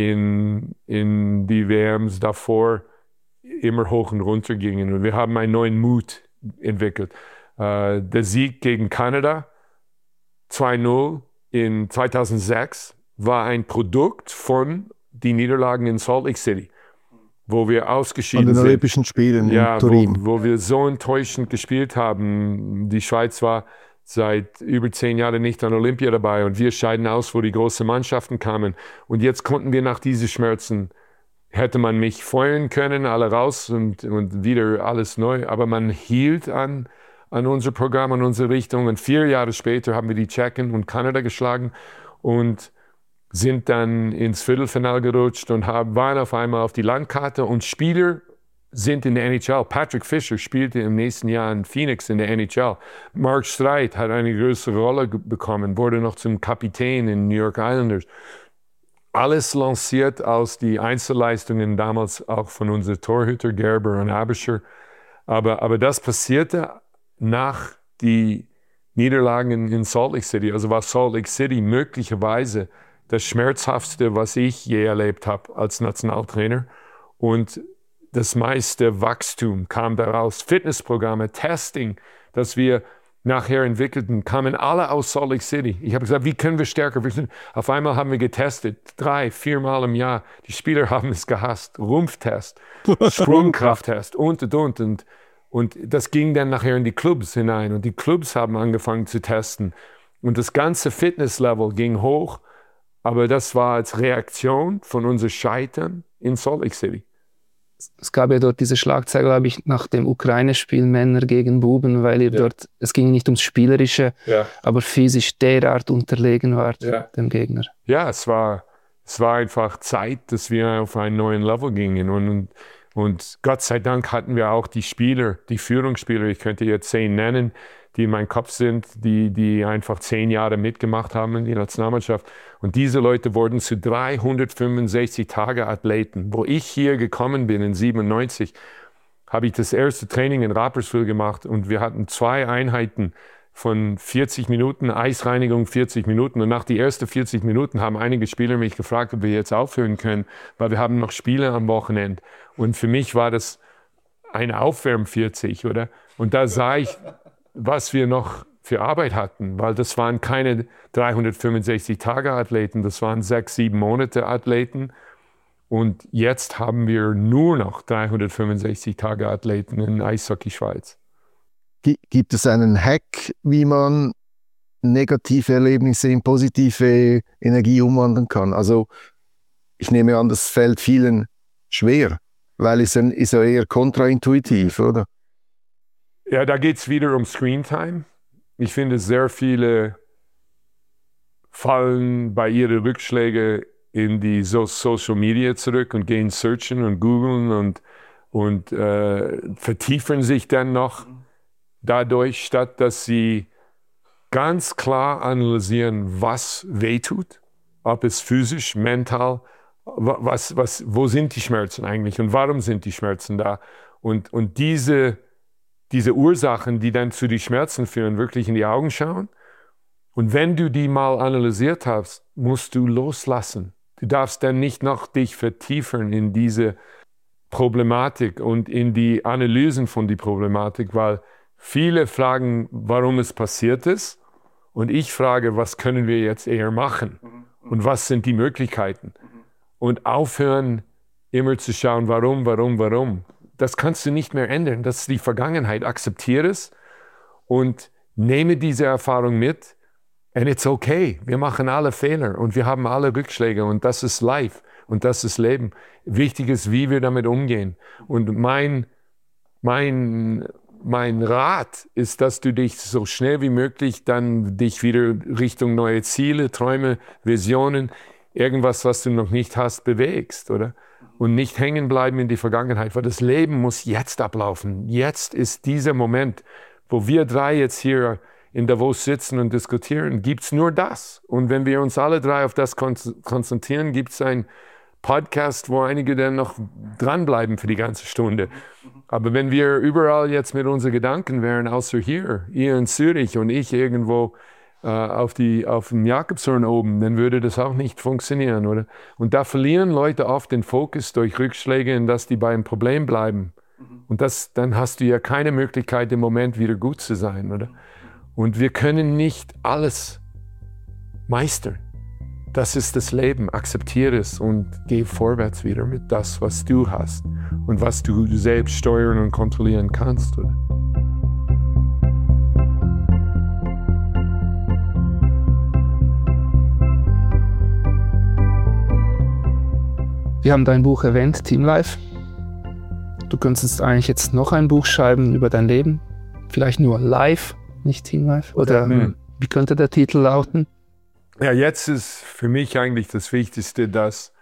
in die WMs davor immer hoch und runter gingen. Und wir haben einen neuen Mut entwickelt. Der Sieg gegen Kanada 2-0 in 2006 war ein Produkt von den Niederlagen in Salt Lake City, wo wir ausgeschieden sind. An den Olympischen Spielen in Turin. Wo wir so enttäuschend gespielt haben. Die Schweiz war seit über 10 Jahren nicht an Olympia dabei und wir scheiden aus, wo die großen Mannschaften kamen. Und jetzt konnten wir nach diesen Schmerzen, hätte man mich feuern können, alle raus und wieder alles neu. Aber man hielt an unser Programm, an unsere Richtung. Und 4 Jahre später haben wir die Tschechen und Kanada geschlagen und sind dann ins Viertelfinale gerutscht und waren auf einmal auf die Landkarte. Und Spieler sind in der NHL. Patrick Fisher spielte im nächsten Jahr in Phoenix in der NHL. Mark Streit hat eine größere Rolle bekommen, wurde noch zum Kapitän in New York Islanders. Alles lanciert aus die Einzelleistungen damals auch von unseren Torhüter Gerber und Abischer. Aber das passierte nach die Niederlagen in Salt Lake City. Also war Salt Lake City möglicherweise das Schmerzhaftste, was ich je erlebt habe als Nationaltrainer. Und das meiste Wachstum kam daraus. Fitnessprogramme, Testing, das wir nachher entwickelten, kamen alle aus Salt Lake City. Ich habe gesagt, wie können wir stärker? Auf einmal haben wir getestet, 3-4 Mal im Jahr. Die Spieler haben es gehasst. Rumpftest, Sprungkrafttest und. Und das ging dann nachher in die Clubs hinein. Und die Clubs haben angefangen zu testen. Und das ganze Fitnesslevel ging hoch. Aber das war als Reaktion von unserem Scheitern in Salt Lake City. Es gab ja dort diese Schlagzeile, glaube ich, nach dem Ukraine-Spiel Männer gegen Buben, weil ihr dort, es ging nicht ums Spielerische, aber physisch derart unterlegen wart dem Gegner. Ja, es war einfach Zeit, dass wir auf einen neuen Level gingen. Und Gott sei Dank hatten wir auch die Spieler, die Führungsspieler, ich könnte jetzt 10 nennen, die in meinem Kopf sind, die einfach 10 Jahre mitgemacht haben in die Nationalmannschaft. Und diese Leute wurden zu 365-Tage-Athleten. Wo ich hier gekommen bin in 97, habe ich das erste Training in Rapperswil gemacht und wir hatten 2 Einheiten von 40 Minuten, Eisreinigung 40 Minuten. Und nach die ersten 40 Minuten haben einige Spieler mich gefragt, ob wir jetzt aufhören können, weil wir haben noch Spiele am Wochenende. Und für mich war das eine Aufwärm 40, oder? Und da sah ich, was wir noch für Arbeit hatten, weil das waren keine 365-Tage-Athleten, das waren 6, 7 Monate Athleten. Und jetzt haben wir nur noch 365-Tage-Athleten in Eishockey Schweiz. Gibt es einen Hack, wie man negative Erlebnisse in positive Energie umwandeln kann? Also ich nehme an, das fällt vielen schwer, weil es ist ja eher kontraintuitiv, oder? Ja, da geht es wieder um Screentime. Ich finde, sehr viele fallen bei ihren Rückschlägen in die Social Media zurück und gehen searchen und googeln und vertiefen sich dann noch dadurch, statt dass sie ganz klar analysieren, was wehtut, ob es physisch, mental, wo sind die Schmerzen eigentlich und warum sind die Schmerzen da? Und diese Ursachen, die dann zu den Schmerzen führen, wirklich in die Augen schauen. Und wenn du die mal analysiert hast, musst du loslassen. Du darfst dann nicht noch dich vertiefen in diese Problematik und in die Analysen von der Problematik, weil viele fragen, warum es passiert ist. Und ich frage, was können wir jetzt eher machen? Und was sind die Möglichkeiten? Und aufhören, immer zu schauen, warum. Das kannst du nicht mehr ändern. Das ist die Vergangenheit. Akzeptiere es und nehme diese Erfahrung mit. And it's okay. Wir machen alle Fehler und wir haben alle Rückschläge und das ist Life und das ist Leben. Wichtig ist, wie wir damit umgehen. Und mein Rat ist, dass du dich so schnell wie möglich dann dich wieder Richtung neue Ziele, Träume, Visionen, irgendwas, was du noch nicht hast, bewegst, oder? Und nicht hängen bleiben in die Vergangenheit, weil das Leben muss jetzt ablaufen. Jetzt ist dieser Moment, wo wir drei jetzt hier in Davos sitzen und diskutieren, gibt es nur das. Und wenn wir uns alle drei auf das konzentrieren, gibt es einen Podcast, wo einige dann noch dranbleiben für die ganze Stunde. Aber wenn wir überall jetzt mit unseren Gedanken wären, außer hier, ihr in Zürich und ich irgendwo auf dem Jakobshorn oben, dann würde das auch nicht funktionieren, oder? Und da verlieren Leute oft den Fokus durch Rückschläge, in dass die beim Problem bleiben. Und dann hast du ja keine Möglichkeit, im Moment wieder gut zu sein, oder? Und wir können nicht alles meistern. Das ist das Leben. Akzeptiere es und geh vorwärts wieder mit das, was du hast und was du selbst steuern und kontrollieren kannst, oder? Wir haben dein Buch erwähnt, Team Life. Du könntest eigentlich jetzt noch ein Buch schreiben über dein Leben. Vielleicht nur Life, nicht Team Life. Oder wie könnte der Titel lauten? Ja, jetzt ist für mich eigentlich das Wichtigste, dass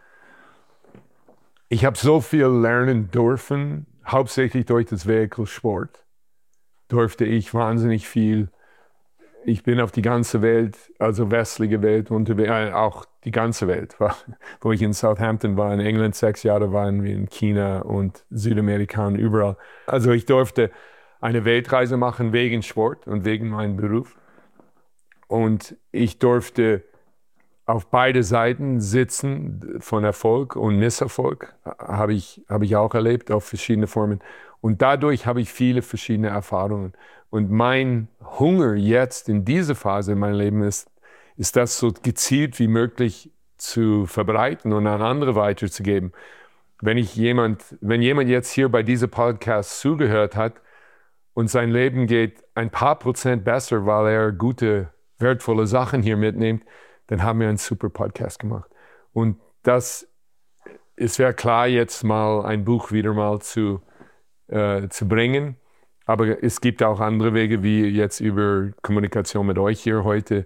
ich habe so viel lernen dürfen, hauptsächlich durch das Vehikel Sport. Durfte ich wahnsinnig viel. Ich bin auf die ganze Welt, also westliche Welt, auch die ganze Welt. Wo ich in Southampton war, in England 6 Jahre, waren wir in China und Südamerika und überall. Also ich durfte eine Weltreise machen wegen Sport und wegen meinem Beruf. Und ich durfte auf beide Seiten sitzen, von Erfolg und Misserfolg, habe ich auch erlebt, auf verschiedene Formen. Und dadurch habe ich viele verschiedene Erfahrungen. Und mein Hunger jetzt in dieser Phase in meinem Leben ist das so gezielt wie möglich zu verbreiten und an andere weiterzugeben. Wenn jemand jetzt hier bei diesem Podcast zugehört hat und sein Leben geht ein paar Prozent besser, weil er gute, wertvolle Sachen hier mitnimmt, dann haben wir einen super Podcast gemacht. Und es wäre klar, jetzt mal ein Buch wieder mal zu bringen. Aber es gibt auch andere Wege, wie jetzt über Kommunikation mit euch hier heute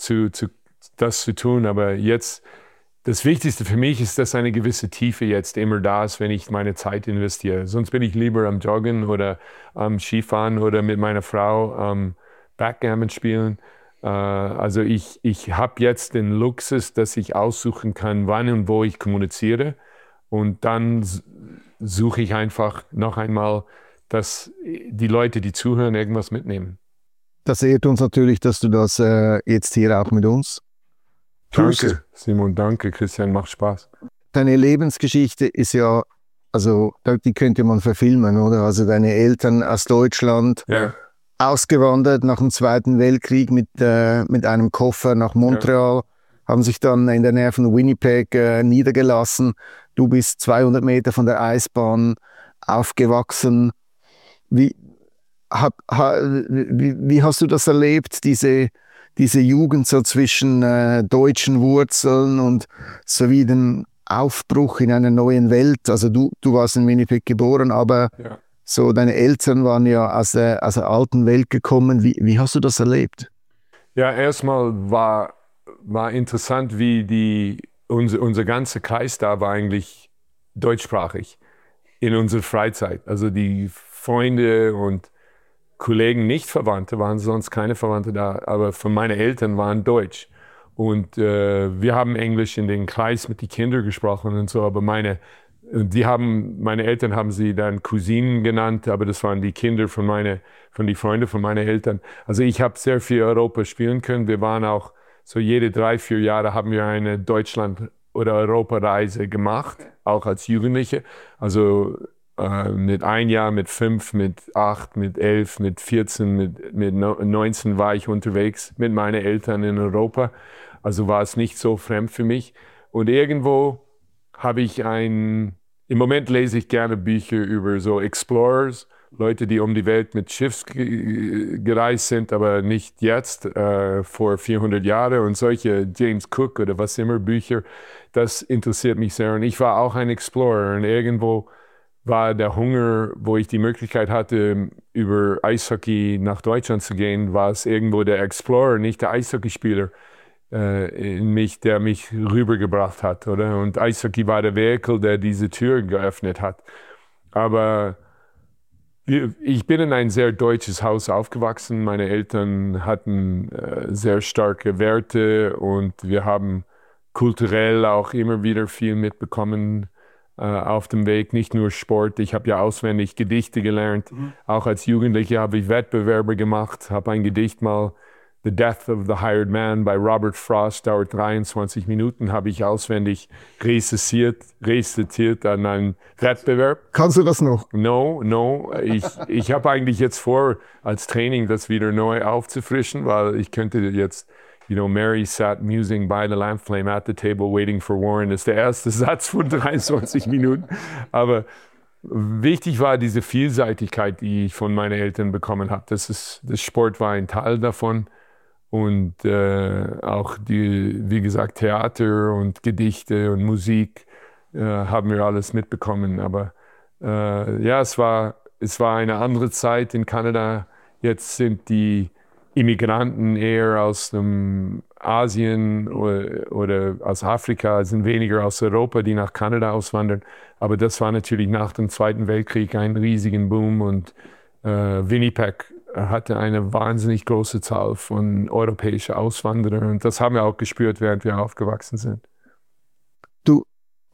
das zu tun. Aber jetzt, das Wichtigste für mich ist, dass eine gewisse Tiefe jetzt immer da ist, wenn ich meine Zeit investiere. Sonst bin ich lieber am Joggen oder am Skifahren oder mit meiner Frau am Backgammon spielen. Also ich habe jetzt den Luxus, dass ich aussuchen kann, wann und wo ich kommuniziere. Und dann suche ich einfach noch einmal, dass die Leute, die zuhören, irgendwas mitnehmen. Das ehrt uns natürlich, dass du das jetzt hier auch mit uns tust. Danke, Simon, danke, Christian, macht Spaß. Deine Lebensgeschichte ist ja, also die könnte man verfilmen, oder? Also deine Eltern aus Deutschland, ausgewandert nach dem Zweiten Weltkrieg mit einem Koffer nach Montreal, haben sich dann in der Nähe von Winnipeg niedergelassen. Du bist 200 Meter von der Eisbahn aufgewachsen. Wie hast du das erlebt, diese Jugend so zwischen deutschen Wurzeln und sowie den Aufbruch in einer neuen Welt? Also du warst in Winnipeg geboren, aber so deine Eltern waren ja aus der alten Welt gekommen. Wie hast du das erlebt? Ja, erstmal war interessant, wie unser ganzer Kreis da war eigentlich deutschsprachig in unserer Freizeit. Also die Freunde und Kollegen, nicht Verwandte, waren sonst keine Verwandte da, aber von meinen Eltern waren Deutsch. Und wir haben Englisch in den Kreis mit den Kindern gesprochen und so, aber meine Eltern haben sie dann Cousinen genannt, aber das waren die Kinder von die Freunde von meinen Eltern. Also ich habe sehr viel Europa spielen können. Wir waren auch so jede 3-4 Jahre haben wir eine Deutschland- oder Europareise gemacht, auch als Jugendliche. Also mit 1 Jahr, mit 5, mit 8, mit 11, mit 14, mit 19 war ich unterwegs mit meinen Eltern in Europa. Also war es nicht so fremd für mich. Und irgendwo habe ich im Moment lese ich gerne Bücher über so Explorers, Leute, die um die Welt mit Schiffs gereist sind, aber nicht jetzt, vor 400 Jahren und solche James Cook oder was immer Bücher, das interessiert mich sehr. Und ich war auch ein Explorer und irgendwo war der Hunger, wo ich die Möglichkeit hatte, über Eishockey nach Deutschland zu gehen, war es irgendwo der Explorer, nicht der Eishockeyspieler in mich, der mich rübergebracht hat, oder? Und Eishockey war der Vehikel, der diese Tür geöffnet hat. Aber ich bin in ein sehr deutsches Haus aufgewachsen. Meine Eltern hatten sehr starke Werte und wir haben kulturell auch immer wieder viel mitbekommen auf dem Weg, nicht nur Sport. Ich habe ja auswendig Gedichte gelernt. Auch als Jugendlicher habe ich Wettbewerbe gemacht, habe ein Gedicht mal, The Death of the Hired Man bei Robert Frost, dauert 23 Minuten, habe ich auswendig rezitiert an einem Wettbewerb. Kannst du das noch? No. Ich habe eigentlich jetzt vor, als Training das wieder neu aufzufrischen, weil ich könnte jetzt, Mary sat musing by the lamp flame at the table waiting for Warren, ist der erste Satz von 23 Minuten. Aber wichtig war diese Vielseitigkeit, die ich von meinen Eltern bekommen habe. Das Sport war ein Teil davon. Und auch wie gesagt, Theater und Gedichte und Musik haben wir alles mitbekommen. Aber es war eine andere Zeit in Kanada. Jetzt sind die Immigranten eher aus dem Asien oder aus Afrika, sind weniger aus Europa, die nach Kanada auswandern. Aber das war natürlich nach dem Zweiten Weltkrieg ein riesigen Boom und Winnipeg hatte eine wahnsinnig große Zahl von europäischen Auswanderern und das haben wir auch gespürt, während wir aufgewachsen sind. Du,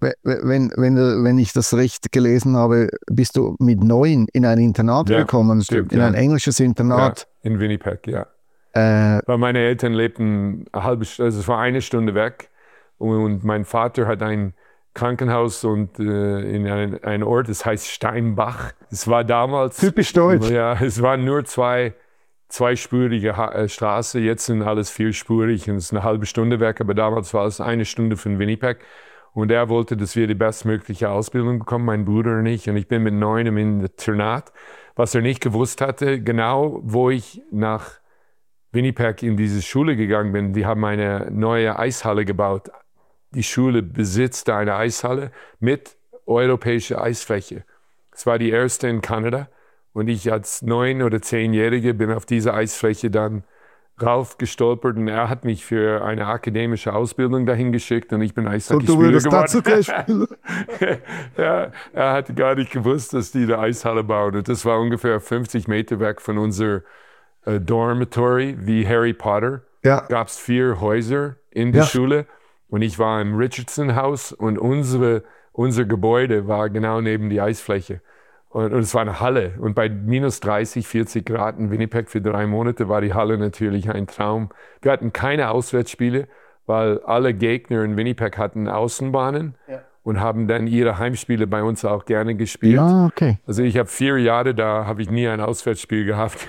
wenn ich das recht gelesen habe, bist du mit 9 in ein Internat gekommen, stimmt, in ein englisches Internat. Ja, in Winnipeg, ja. Weil meine Eltern lebten es war 1 Stunde weg und mein Vater hat ein Krankenhaus und in ein Ort, das heißt Steinbach. Es war damals... Typisch deutsch. Ja, es waren nur zweispurige Straße, jetzt sind alles 4-spurig und es ist eine halbe Stunde weg, aber damals war es 1 Stunde von Winnipeg. Und er wollte, dass wir die bestmögliche Ausbildung bekommen, mein Bruder und ich. Und ich bin mit 9 im Internat. Was er nicht gewusst hatte, genau wo ich nach Winnipeg in diese Schule gegangen bin, die haben eine neue Eishalle gebaut. Die Schule besitzt eine Eishalle mit europäischer Eisfläche. Es war die erste in Kanada. Und ich als 9- oder 10-Jährige bin auf diese Eisfläche dann raufgestolpert und er hat mich für eine akademische Ausbildung dahin geschickt und ich bin Eishockeyspieler geworden. Ja, er hat gar nicht gewusst, dass die eine Eishalle bauen. Und das war ungefähr 50 Meter weg von unser Dormitory, wie Harry Potter. Ja. Gab es 4 Häuser in der Schule und ich war im Richardson Haus und unser Gebäude war genau neben die Eisfläche. Und es war eine Halle. Und bei minus 30, 40 Grad in Winnipeg für 3 Monate war die Halle natürlich ein Traum. Wir hatten keine Auswärtsspiele, weil alle Gegner in Winnipeg hatten Außenbahnen und haben dann ihre Heimspiele bei uns auch gerne gespielt. Ja, okay. Also ich habe 4 Jahre da, habe ich nie ein Auswärtsspiel gehabt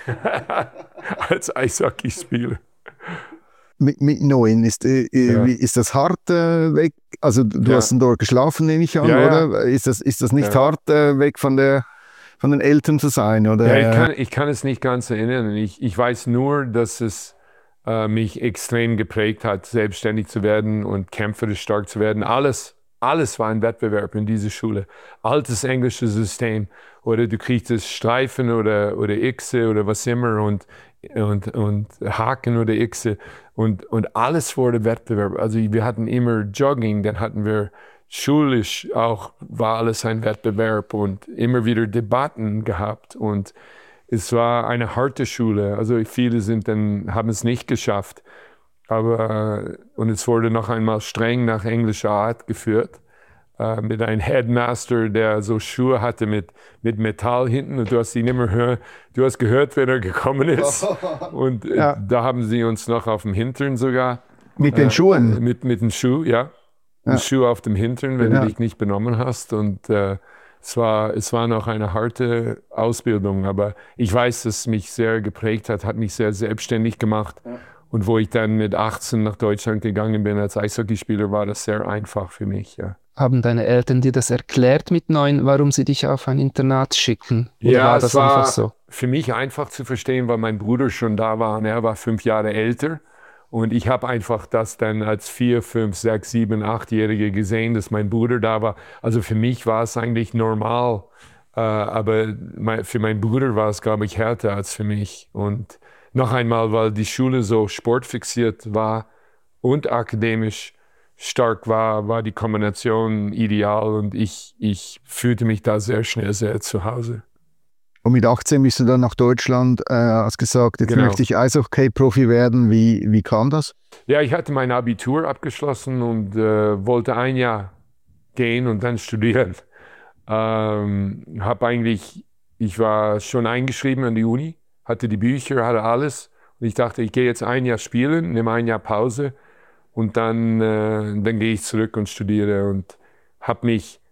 als Eishockeyspieler. Mit 9 ist das hart weg? Also du hast dort geschlafen, nehme ich an, oder? Ist das nicht hart weg von den Eltern zu sein? Oder? Ja, ich kann es nicht ganz erinnern. Ich weiß nur, dass es mich extrem geprägt hat, selbstständig zu werden und kämpferisch stark zu werden. Alles war ein Wettbewerb in dieser Schule. Altes englisches System. Oder du kriegst es Streifen oder Xe oder was immer und Haken oder Xe. Und alles wurde Wettbewerb. Also wir hatten immer Jogging, dann hatten wir schulisch auch, war alles ein Wettbewerb und immer wieder Debatten gehabt. Und es war eine harte Schule. Also viele haben es nicht geschafft. Und es wurde noch einmal streng nach englischer Art geführt. Mit einem Headmaster, der so Schuhe hatte mit Metall hinten und du hast ihn immer du hast gehört, wenn er gekommen ist. Und da haben sie uns noch auf dem Hintern sogar. Mit den Schuhen? Mit dem Schuh, ja. Ein Schuh auf dem Hintern, wenn du dich nicht benommen hast. Und es war noch eine harte Ausbildung, aber ich weiß, dass es mich sehr geprägt hat mich sehr selbstständig gemacht. Ja. Und wo ich dann mit 18 nach Deutschland gegangen bin als Eishockeyspieler, war das sehr einfach für mich, ja. Haben deine Eltern dir das erklärt mit 9, warum sie dich auf ein Internat schicken? Oder war das einfach so? Für mich einfach zu verstehen, weil mein Bruder schon da war und er war 5 Jahre älter. Und ich habe einfach das dann als 4, 5, 6, 7, 8-Jährige gesehen, dass mein Bruder da war. Also für mich war es eigentlich normal. Aber für meinen Bruder war es, glaube ich, härter als für mich. Und noch einmal, weil die Schule so sportfixiert war und akademisch stark war die Kombination ideal und ich fühlte mich da sehr schnell sehr zu Hause. Und mit 18 bist du dann nach Deutschland, hast gesagt, jetzt möchte ich Eishockey-Profi werden. Wie kam das? Ja, ich hatte mein Abitur abgeschlossen und wollte 1 Jahr gehen und dann studieren. Ich war schon eingeschrieben an die Uni, hatte die Bücher, hatte alles. Und ich dachte, ich gehe jetzt 1 Jahr spielen, nehme 1 Jahr Pause und dann gehe ich zurück und studiere. Und habe mich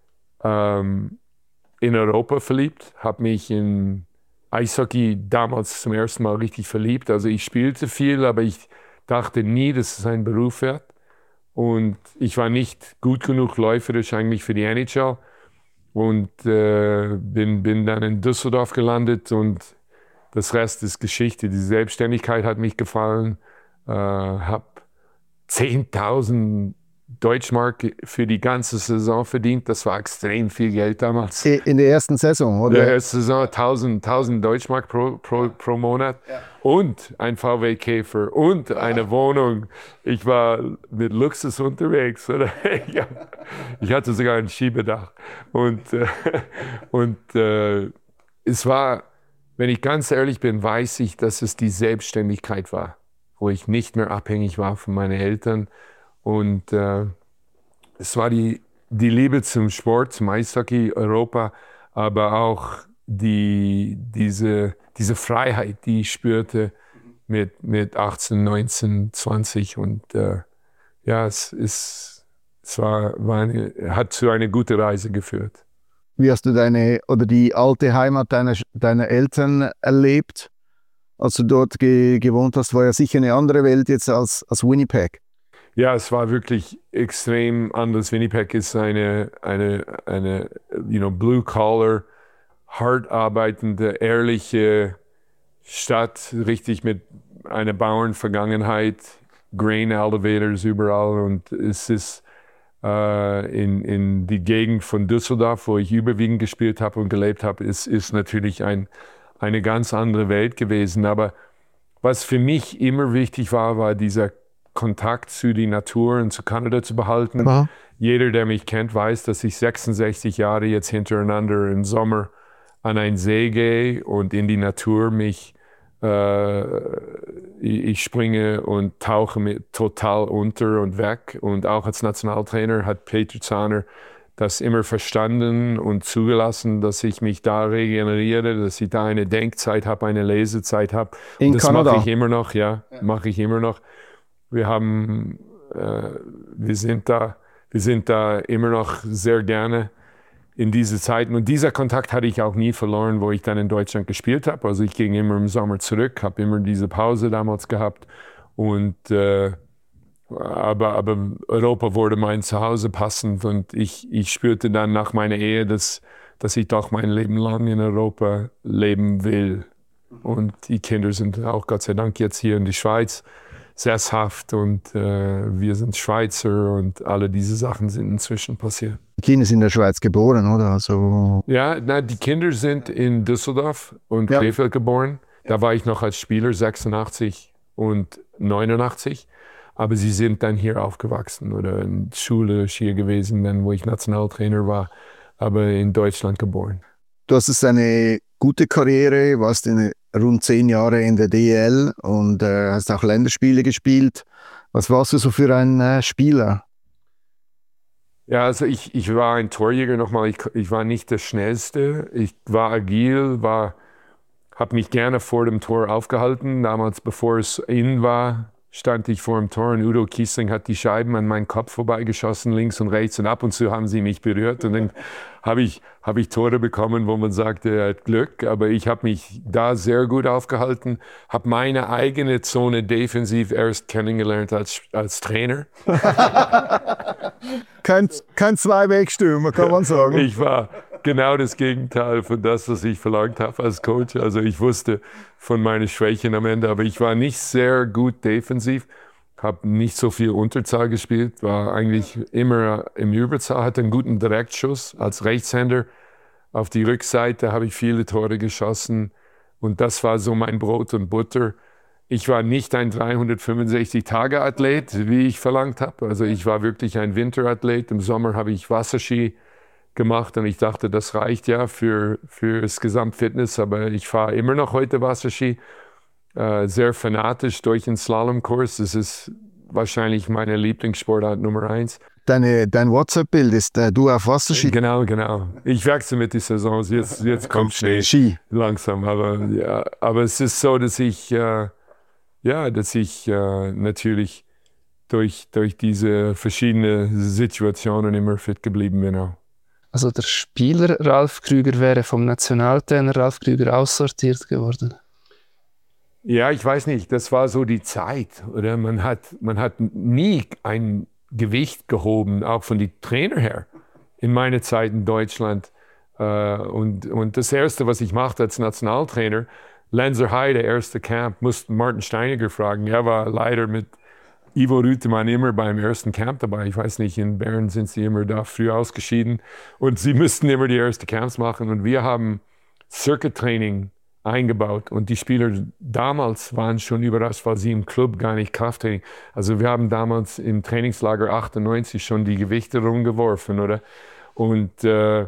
in Europa verliebt, habe mich in Eishockey damals zum ersten Mal richtig verliebt. Also ich spielte viel, aber ich dachte nie, dass es ein Beruf wird. Und ich war nicht gut genug läuferisch eigentlich für die NHL. Und bin dann in Düsseldorf gelandet und das Rest ist Geschichte. Die Selbstständigkeit hat mich gefallen. Habe 10.000 Deutschmark für die ganze Saison verdient. Das war extrem viel Geld damals. In der ersten Saison, oder? In der ersten Saison 1.000 Deutschmark pro Monat. Ja. Und ein VW-Käfer und eine Wohnung. Ich war mit Luxus unterwegs. Oder? Ich hatte sogar ein Schiebedach. Und es war, wenn ich ganz ehrlich bin, weiß ich, dass es die Selbstständigkeit war, wo ich nicht mehr abhängig war von meinen Eltern. Und es war die Liebe zum Sport, zum Eishockey, Europa, aber auch diese Freiheit, die ich spürte mit 18, 19, 20. Und es hat zu einer guten Reise geführt. Wie hast du die alte Heimat deiner Eltern erlebt, als du dort gewohnt hast? War ja sicher eine andere Welt jetzt als Winnipeg. Ja, es war wirklich extrem anders. Winnipeg ist eine blue-collar, hart arbeitende, ehrliche Stadt, richtig mit einer Bauernvergangenheit, Grain Elevators überall. Und es ist in die Gegend von Düsseldorf, wo ich überwiegend gespielt habe und gelebt habe, ist natürlich eine ganz andere Welt gewesen. Aber was für mich immer wichtig war dieser Kontakt zu der Natur und zu Kanada zu behalten. Aha. Jeder, der mich kennt, weiß, dass ich 66 Jahre jetzt hintereinander im Sommer an einen See gehe und in die Natur ich springe und tauche total unter und weg. Und auch als Nationaltrainer hat Peter Zahner das immer verstanden und zugelassen, dass ich mich da regeneriere, dass ich da eine Denkzeit habe, eine Lesezeit habe. In das Kanada? mache ich immer noch, mache ich immer noch. Wir sind da immer noch sehr gerne in diese Zeiten. Und dieser Kontakt hatte ich auch nie verloren, wo ich dann in Deutschland gespielt habe. Also ich ging immer im Sommer zurück, habe immer diese Pause damals gehabt. Und aber Europa wurde mein Zuhause passend und ich spürte dann nach meiner Ehe, dass ich doch mein Leben lang in Europa leben will. Und die Kinder sind auch Gott sei Dank jetzt hier in der Schweiz sesshaft und wir sind Schweizer und alle diese Sachen sind inzwischen passiert. Die Kinder sind in der Schweiz geboren, oder? Also Ja, die Kinder sind in Düsseldorf und Krefeld geboren. Da war ich noch als Spieler 86 und 89. Aber sie sind dann hier aufgewachsen oder in Schule hier gewesen, dann wo ich Nationaltrainer war, aber in Deutschland geboren. du hast es eine gute Karriere, warst rund 10 Jahre in der DEL und hast auch Länderspiele gespielt. Was warst du so für ein Spieler? Ja, also ich war ein Torjäger nochmal. Ich war nicht der Schnellste. Ich war agil, habe mich gerne vor dem Tor aufgehalten. Damals, bevor es in war, stand ich vor dem Tor und Udo Kiesling hat die Scheiben an meinen Kopf vorbeigeschossen, links und rechts. Und ab und zu haben sie mich berührt. Und dann habe ich Tore bekommen, wo man sagte, er hat Glück. Aber ich habe mich da sehr gut aufgehalten, habe meine eigene Zone defensiv erst kennengelernt als Trainer. Kein Zwei-Weg-Stürmer, kann man sagen. Ich war genau das Gegenteil von das, was ich verlangt habe als Coach. Also ich wusste von meinen Schwächen am Ende, aber ich war nicht sehr gut defensiv, habe nicht so viel Unterzahl gespielt, war eigentlich immer im Überzahl, hatte einen guten Direktschuss als Rechtshänder. Auf die Rückseite habe ich viele Tore geschossen und das war so mein Brot und Butter. Ich war nicht ein 365-Tage-Athlet, wie ich verlangt habe. Also ich war wirklich ein Winterathlet. Im Sommer habe ich Wasserski gemacht und ich dachte, das reicht ja für das Gesamtfitness. Aber ich fahre immer noch heute Wasserski, sehr fanatisch durch den Slalomkurs. Das ist wahrscheinlich meine Lieblingssportart Nummer 1. Dein WhatsApp-Bild ist du auf Wasserski. Genau. Ich wechsle mit den Saisons. Jetzt kommt Ski langsam. Aber es ist so, dass ich natürlich durch diese verschiedenen Situationen immer fit geblieben bin. Auch. Also der Spieler Ralf Krüger wäre vom Nationaltrainer Ralf Krüger aussortiert geworden? Ja, ich weiß nicht. Das war so die Zeit. Oder? Man hat nie ein Gewicht gehoben, auch von den Trainer her, in meiner Zeit in Deutschland. Und das Erste, was ich machte als Nationaltrainer, Lenzerheide, erste Camp, musste Martin Steiniger fragen. Er war leider mit Ivo Rütemann immer beim ersten Camp dabei. Ich weiß nicht, in Bern sind sie immer da früh ausgeschieden. Und sie müssten immer die ersten Camps machen. Und wir haben Circuit-Training eingebaut. Und die Spieler damals waren schon überrascht, weil sie im Club gar nicht Krafttraining. Also wir haben damals im Trainingslager 98 schon die Gewichte rumgeworfen, oder? Und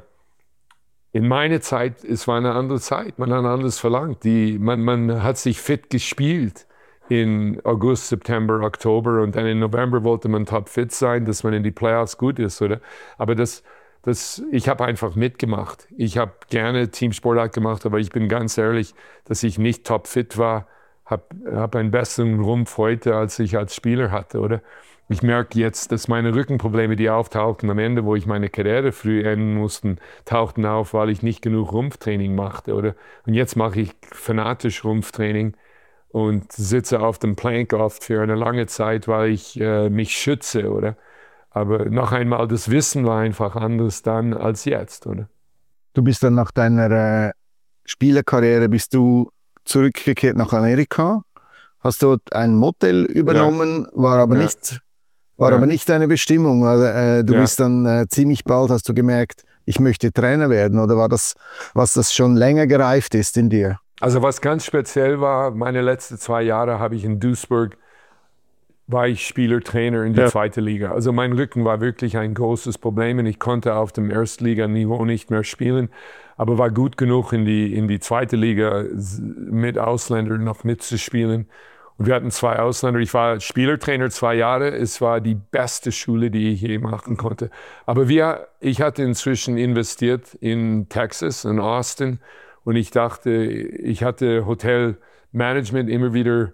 in meiner Zeit, es war eine andere Zeit, man hat anderes verlangt. Man hat sich fit gespielt in August, September, Oktober und dann im November wollte man topfit sein, dass man in die Playoffs gut ist, oder? Aber ich habe einfach mitgemacht. Ich habe gerne Teamsportart gemacht, aber ich bin ganz ehrlich, dass ich nicht topfit war, habe einen besseren Rumpf heute, als ich als Spieler hatte, oder? Ich merke jetzt, dass meine Rückenprobleme, die auftauchten am Ende, wo ich meine Karriere früh enden musste, tauchten auf, weil ich nicht genug Rumpftraining machte, oder? Und jetzt mache ich fanatisch Rumpftraining und sitze auf dem Plank oft für eine lange Zeit, weil ich mich schütze, oder? Aber noch einmal, das Wissen war einfach anders dann als jetzt, oder? Du bist dann nach deiner Spielerkarriere zurückgekehrt nach Amerika, hast dort ein Motel übernommen, war aber nicht deine Bestimmung. Also, du bist dann ziemlich bald, hast du gemerkt, ich möchte Trainer werden, oder war das, was das schon länger gereift ist in dir? Also was ganz speziell war, meine letzten 2 Jahre habe ich in Duisburg, war ich Spieler-Trainer in die zweite Liga. Also mein Rücken war wirklich ein großes Problem und ich konnte auf dem Erstliganiveau nicht mehr spielen, aber war gut genug in die zweite Liga mit Ausländern noch mitzuspielen. Und wir hatten 2 Ausländer. Ich war Spielertrainer 2 Jahre. Es war die beste Schule, die ich je machen konnte. Aber ich hatte inzwischen investiert in Texas, in Austin. Und ich dachte, ich hatte Hotelmanagement immer wieder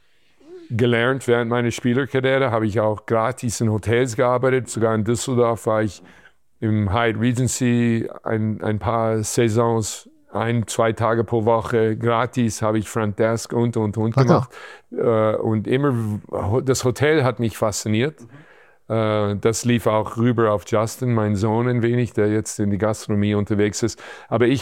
gelernt während meiner Spielerkarriere. Habe ich auch gratis in Hotels gearbeitet. Sogar in Düsseldorf war ich im Hyatt Regency ein paar Saisons, 1-2 Tage pro Woche gratis, habe ich Front Desk und gemacht. Und immer, das Hotel hat mich fasziniert. Das lief auch rüber auf Justin, mein Sohn ein wenig, der jetzt in die Gastronomie unterwegs ist. Aber ich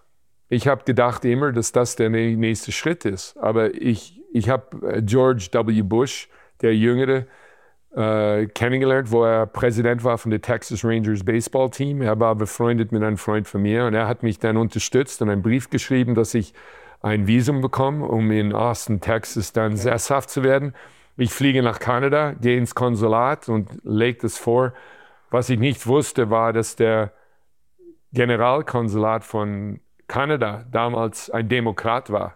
hab gedacht immer, dass das der nächste Schritt ist. Aber ich habe George W. Bush, der Jüngere, kennengelernt, wo er Präsident war von der Texas Rangers Baseball-Team. Er war befreundet mit einem Freund von mir und er hat mich dann unterstützt und einen Brief geschrieben, dass ich ein Visum bekomme, um in Austin, Texas dann sesshaft zu werden. Ich fliege nach Kanada, gehe ins Konsulat und lege das vor. Was ich nicht wusste, war, dass der Generalkonsulat von Kanada damals ein Demokrat war.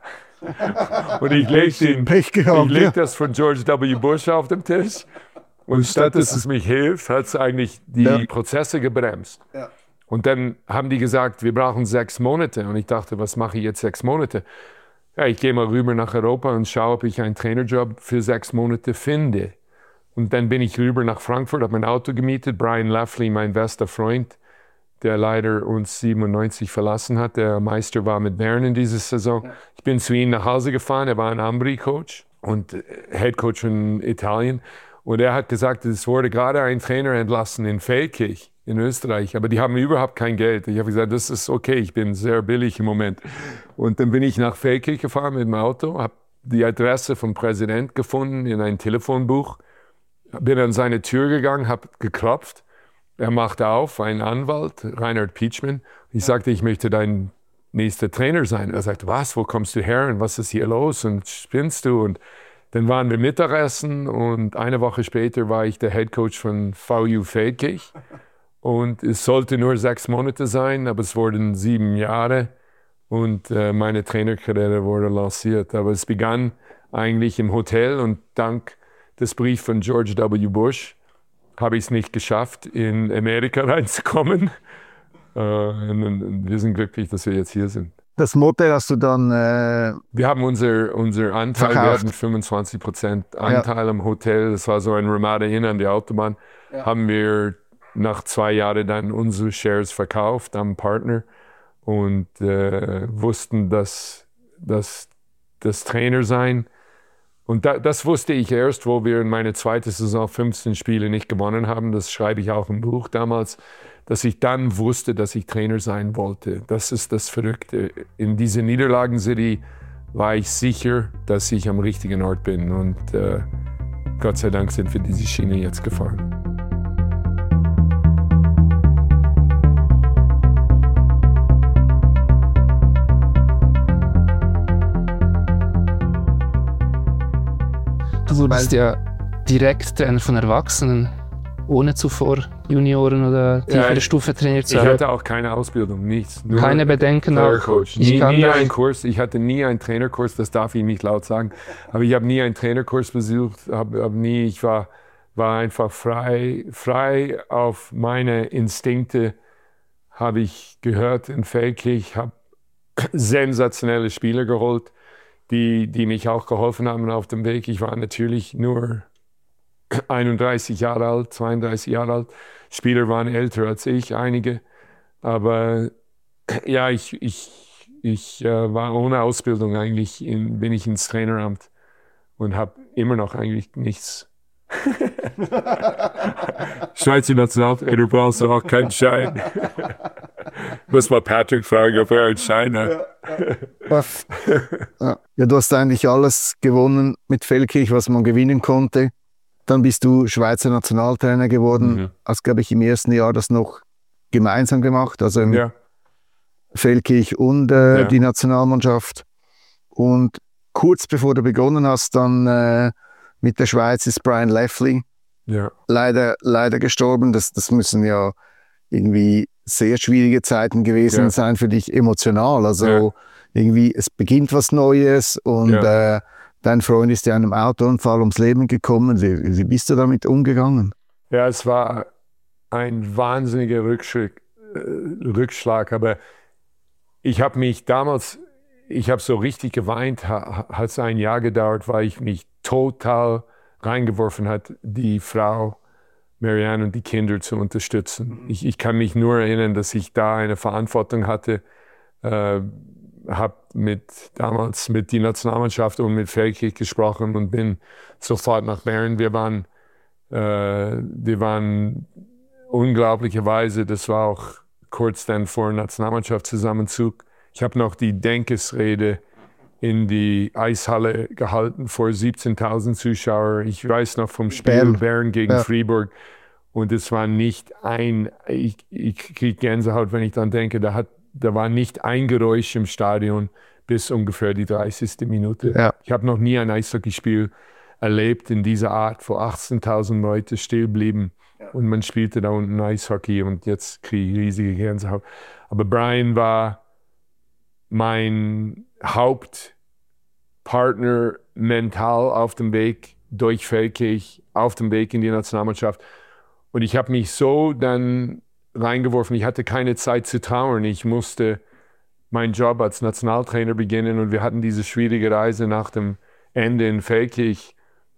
Und ich lege das von George W. Bush auf den Tisch. Und statt dass es mich hilft, hat es eigentlich die Prozesse gebremst. Ja. Und dann haben die gesagt, wir brauchen 6 Monate. Und ich dachte, was mache ich jetzt 6 Monate? Ja, ich gehe mal rüber nach Europa und schaue, ob ich einen Trainerjob für 6 Monate finde. Und dann bin ich rüber nach Frankfurt, habe mein Auto gemietet. Brian Leffley, mein bester Freund, der leider uns 97 verlassen hat, der Meister war mit Bern in dieser Saison. Ich bin zu ihm nach Hause gefahren, er war ein Ambri-Coach und Head-Coach von Italien. Und er hat gesagt, es wurde gerade ein Trainer entlassen in Feldkirch in Österreich, aber die haben überhaupt kein Geld. Ich habe gesagt, das ist okay, ich bin sehr billig im Moment. Und dann bin ich nach Feldkirch gefahren mit dem Auto, habe die Adresse vom Präsident gefunden in ein Telefonbuch, bin an seine Tür gegangen, habe geklopft. Er machte auf, ein Anwalt, Reinhard Pietschmann. Ich sagte, ich möchte dein nächster Trainer sein. Er sagte, was, wo kommst du her und was ist hier los und spinnst du? Und dann waren wir Mittagessen und eine Woche später war ich der Headcoach von VU Feldkirch. Und es sollte nur 6 Monate sein, aber es wurden 7 Jahre und meine Trainerkarriere wurde lanciert. Aber es begann eigentlich im Hotel und dank des Briefs von George W. Bush habe ich es nicht geschafft, in Amerika reinzukommen. Und wir sind glücklich, dass wir jetzt hier sind. Das Motel hast du dann wir haben unser Anteil, wir hatten 25% Anteil am Hotel. Das war so ein Ramada Inn an der Autobahn. Ja. Haben wir nach 2 Jahren dann unsere Shares verkauft am Partner und wussten, dass das Trainer sein. Und das wusste ich erst, wo wir in meiner zweiten Saison 15 Spiele nicht gewonnen haben. Das schreibe ich auch im Buch damals, dass ich dann wusste, dass ich Trainer sein wollte. Das ist das Verrückte. In dieser Niederlagenserie war ich sicher, dass ich am richtigen Ort bin. Und Gott sei Dank sind wir diese Schiene jetzt gefahren. Du wurdest ja direkt Trainer von Erwachsenen, ohne zuvor Junioren oder tiefere Stufe trainiert zu haben. Ich hatte auch keine Ausbildung, nichts. Nur keine Bedenken auch. Nie einen Kurs. Ich hatte nie einen Trainerkurs, das darf ich nicht laut sagen. Aber ich habe nie einen Trainerkurs besucht. Ich war einfach frei auf meine Instinkte, habe ich gehört in Feldkirch. habe sensationelle Spieler geholt, die mich auch geholfen haben auf dem Weg. Ich war natürlich nur 31 Jahre alt, 32 Jahre alt. Spieler waren älter als ich, einige. Aber ja, ich war ohne Ausbildung eigentlich, bin ich ins Traineramt und habe immer noch eigentlich nichts. Schweizer Nationaltrainer brauchst du auch keinen Schein. Ich muss mal Patrick fragen, ob er einen Schein hat. Ja, du hast eigentlich alles gewonnen mit Feldkirch, was man gewinnen konnte. Dann bist du Schweizer Nationaltrainer geworden. Hast, glaube ich, im ersten Jahr das noch gemeinsam gemacht, also im Feldkirch und die Nationalmannschaft. Und kurz bevor du begonnen hast, dann mit der Schweiz ist Brian Leffley leider gestorben. Das müssen ja irgendwie sehr schwierige Zeiten gewesen sein für dich emotional. Also irgendwie, es beginnt was Neues und Dein Freund ist ja in einem Autounfall ums Leben gekommen. Wie bist du damit umgegangen? Ja, es war ein wahnsinniger Rückschlag, aber ich habe mich damals, ich habe so richtig geweint, hat es ein Jahr gedauert, weil ich mich total reingeworfen hat, die Frau Marianne und die Kinder zu unterstützen. Ich kann mich nur erinnern, dass ich da eine Verantwortung hatte, habe damals mit der Nationalmannschaft und mit Feldkirch gesprochen und bin sofort nach Bern. Wir waren unglaublicherweise, das war auch kurz dann vor dem Nationalmannschaftszusammenzug. Ich habe noch die Dankesrede in die Eishalle gehalten vor 17.000 Zuschauern. Ich weiß noch vom Spiel Bern gegen Fribourg. Und es war nicht ich kriege Gänsehaut, wenn ich dann denke, da war nicht ein Geräusch im Stadion bis ungefähr die 30. Minute. Ja. Ich habe noch nie ein Eishockeyspiel erlebt in dieser Art, wo 18.000 Leute still blieben. Ja. Und man spielte da unten Eishockey und jetzt kriege ich riesige Gänsehaut. Aber Brian war mein Hauptpartner mental auf dem Weg durch Feldkirch, auf dem Weg in die Nationalmannschaft. Und ich habe mich so dann reingeworfen, ich hatte keine Zeit zu trauern. Ich musste meinen Job als Nationaltrainer beginnen und wir hatten diese schwierige Reise nach dem Ende in Feldkirch.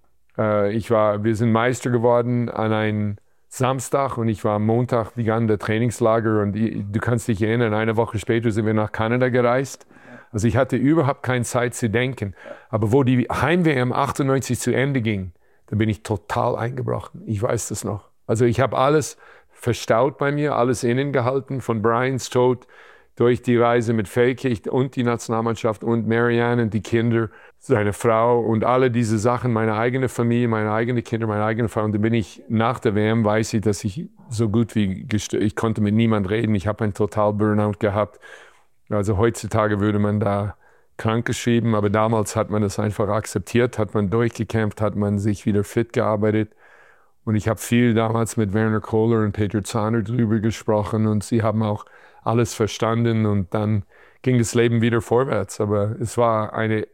Wir sind Meister geworden an einem Samstag und ich war am Montag, begann der Trainingslager und du kannst dich erinnern, eine Woche später sind wir nach Kanada gereist. Also ich hatte überhaupt keine Zeit zu denken. Aber wo die Heim-WM 98 zu Ende ging, da bin ich total eingebrochen. Ich weiß das noch. Also ich habe alles verstaut bei mir, alles innen gehalten, von Brians Tod durch die Reise mit Feldkirch und die Nationalmannschaft und Marianne und die Kinder, seine Frau und alle diese Sachen, meine eigene Familie, meine eigenen Kinder, meine eigene Frau. Und dann bin ich nach der WM, weiß ich, dass ich so gut wie ich konnte mit niemand reden. Ich habe einen total Burnout gehabt. Also heutzutage würde man da krankgeschrieben, aber damals hat man das einfach akzeptiert, hat man durchgekämpft, hat man sich wieder fit gearbeitet. Und ich habe viel damals mit Werner Kohler und Peter Zahner drüber gesprochen und sie haben auch alles verstanden und dann ging das Leben wieder vorwärts. Aber es war ein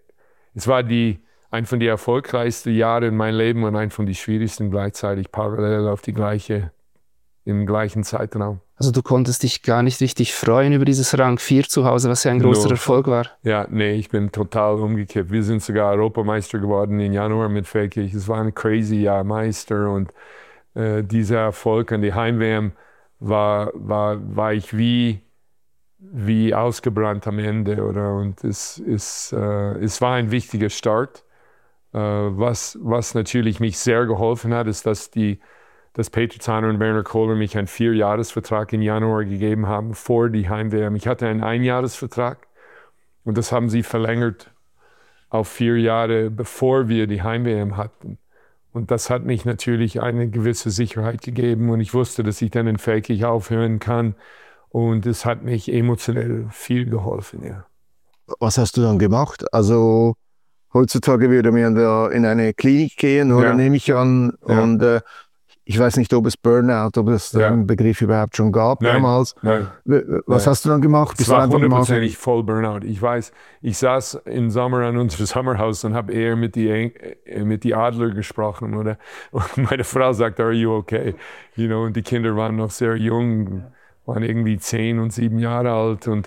von den erfolgreichsten Jahren in meinem Leben und ein von den schwierigsten gleichzeitig parallel im gleichen Zeitraum. Also du konntest dich gar nicht richtig freuen über dieses Rang 4 zu Hause, was ja ein großer Erfolg war. Ja, nee, ich bin total umgekippt. Wir sind sogar Europameister geworden im Januar mit Feldkirch. Es war ein crazy Jahr, Meister und dieser Erfolg an die Heim-WM war ich wie ausgebrannt am Ende, oder? Und es war ein wichtiger Start. Was natürlich mich sehr geholfen hat, ist, dass Peter Zahner und Werner Kohler mich einen 4-Jahres-Vertrag im Januar gegeben haben vor die Heim-WM. Ich hatte einen 1-Jahres-Vertrag und das haben sie verlängert auf 4 Jahre, bevor wir die Heim-WM hatten. Und das hat mich natürlich eine gewisse Sicherheit gegeben und ich wusste, dass ich dann in Feldkirch aufhören kann und es hat mich emotionell viel geholfen, ja. Was hast du dann gemacht? Also heutzutage würde man ja in eine Klinik gehen, oder nehme ich an, und ich weiß nicht, ob es Burnout, ob es den Begriff überhaupt schon gab damals. Nein. Was hast du dann gemacht? Es war 100% voll Burnout. Ich weiß, ich saß im Sommer an unserem Sommerhaus und habe eher mit die Adler gesprochen, oder? Und meine Frau sagt, are you okay? Und die Kinder waren noch sehr jung, waren irgendwie 10 und 7 Jahre alt und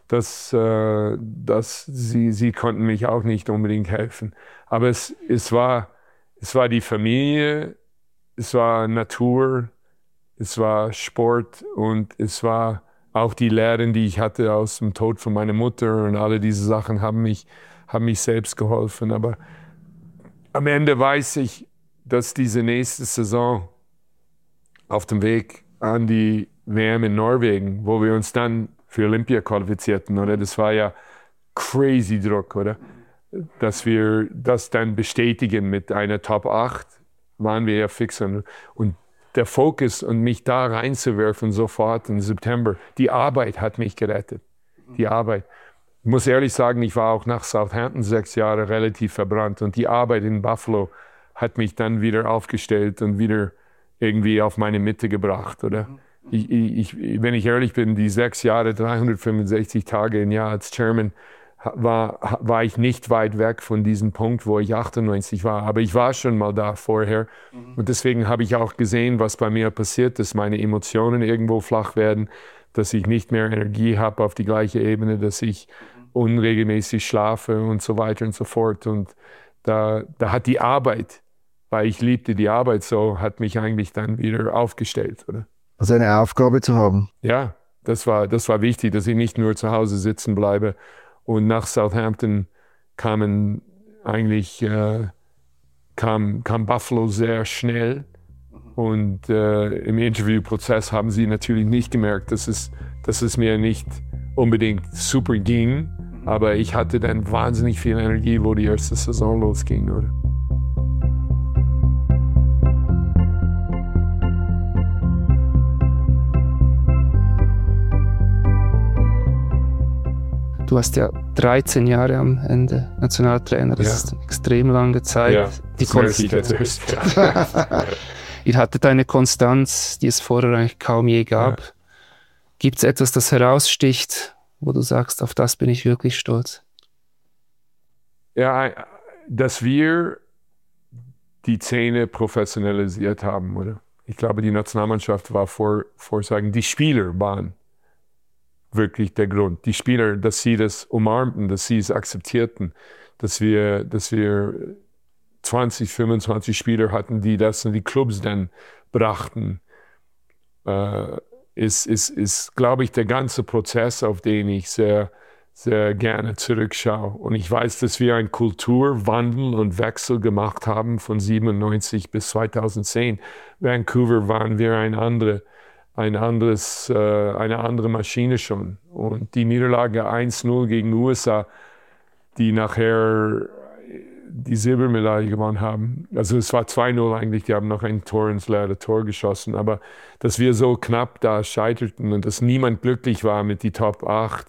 sie konnten mich auch nicht unbedingt helfen. Aber es war die Familie, es war Natur, es war Sport und es war auch die Lehren, die ich hatte aus dem Tod von meiner Mutter und alle diese Sachen haben mich selbst geholfen. Aber am Ende weiß ich, dass diese nächste Saison auf dem Weg an die WM in Norwegen, wo wir uns dann für Olympia qualifizierten, oder? Das war ja crazy Druck, oder? Dass wir das dann bestätigen mit einer Top 8, waren wir ja fix. Und der Fokus und mich da reinzuwerfen sofort im September, die Arbeit hat mich gerettet. Die Arbeit. Ich muss ehrlich sagen, ich war auch nach Southampton 6 Jahre relativ verbrannt und die Arbeit in Buffalo hat mich dann wieder aufgestellt und wieder irgendwie auf meine Mitte gebracht, oder? Wenn ich ehrlich bin, die 6 Jahre, 365 Tage im Jahr als Chairman war ich nicht weit weg von diesem Punkt, wo ich 98 war. Aber ich war schon mal da vorher. Und deswegen habe ich auch gesehen, was bei mir passiert, dass meine Emotionen irgendwo flach werden, dass ich nicht mehr Energie habe auf die gleiche Ebene, dass ich unregelmäßig schlafe und so weiter und so fort. Und da hat die Arbeit, weil ich liebte die Arbeit so, hat mich eigentlich dann wieder aufgestellt, oder? Also eine Aufgabe zu haben. Ja, das war wichtig, dass ich nicht nur zu Hause sitzen bleibe. Und nach Southampton kam Buffalo sehr schnell. Und im Interviewprozess haben sie natürlich nicht gemerkt, dass es mir nicht unbedingt super ging. Aber ich hatte dann wahnsinnig viel Energie, wo die erste Saison losging, oder? Du hast ja 13 Jahre am Ende Nationaltrainer, das ist eine extrem lange Zeit. Ja, Ihr hattet eine Konstanz, die es vorher eigentlich kaum je gab. Ja. Gibt es etwas, das heraussticht, wo du sagst, auf das bin ich wirklich stolz? Ja, dass wir die Szene professionalisiert haben, oder? Ich glaube, die Nationalmannschaft war vorsagen, die Spieler waren wirklich der Grund. Die Spieler, dass sie das umarmten, dass sie es akzeptierten, dass wir 20, 25 Spieler hatten, die das in die Clubs dann brachten, ist, glaube ich, der ganze Prozess, auf den ich sehr, sehr gerne zurückschaue. Und ich weiß, dass wir einen Kulturwandel und Wechsel gemacht haben von 97 bis 2010. Vancouver waren wir eine andere Maschine schon. Und die Niederlage 1-0 gegen USA, die nachher die Silbermedaille gewonnen haben. Also es war 2-0 eigentlich, die haben noch ein Tor ins leere Tor geschossen. Aber dass wir so knapp da scheiterten und dass niemand glücklich war mit die Top 8,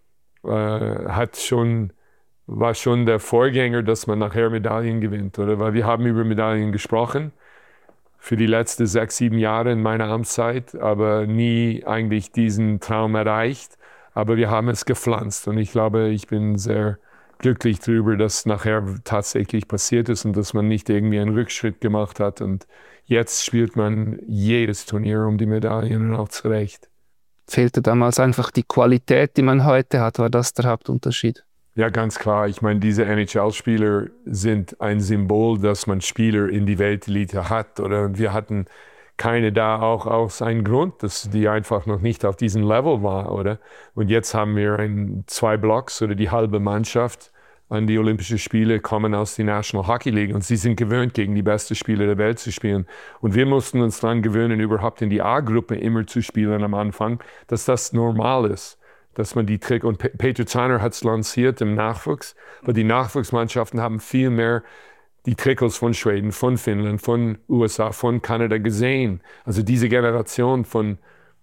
war schon der Vorgänger, dass man nachher Medaillen gewinnt, oder? Weil wir haben über Medaillen gesprochen für die letzten 6, 7 Jahre in meiner Amtszeit, aber nie eigentlich diesen Traum erreicht. Aber wir haben es gepflanzt und ich glaube, ich bin sehr glücklich darüber, dass nachher tatsächlich passiert ist und dass man nicht irgendwie einen Rückschritt gemacht hat. Und jetzt spielt man jedes Turnier um die Medaillen und auch zurecht. Fehlte damals einfach die Qualität, die man heute hat? War das der Hauptunterschied? Ja, ganz klar. Ich meine, diese NHL-Spieler sind ein Symbol, dass man Spieler in die Weltelite hat. Und wir hatten keine da auch aus einem Grund, dass die einfach noch nicht auf diesem Level war, oder? Und jetzt haben wir 2 Blocks oder die halbe Mannschaft an die Olympischen Spiele kommen aus der National Hockey League und sie sind gewöhnt, gegen die besten Spieler der Welt zu spielen. Und wir mussten uns daran gewöhnen, überhaupt in die A-Gruppe immer zu spielen am Anfang, dass das normal ist, dass man die Trick, und Peter Zander hat es lanciert im Nachwuchs, aber die Nachwuchsmannschaften haben viel mehr die Trikots von Schweden, von Finnland, von USA, von Kanada gesehen. Also diese Generation von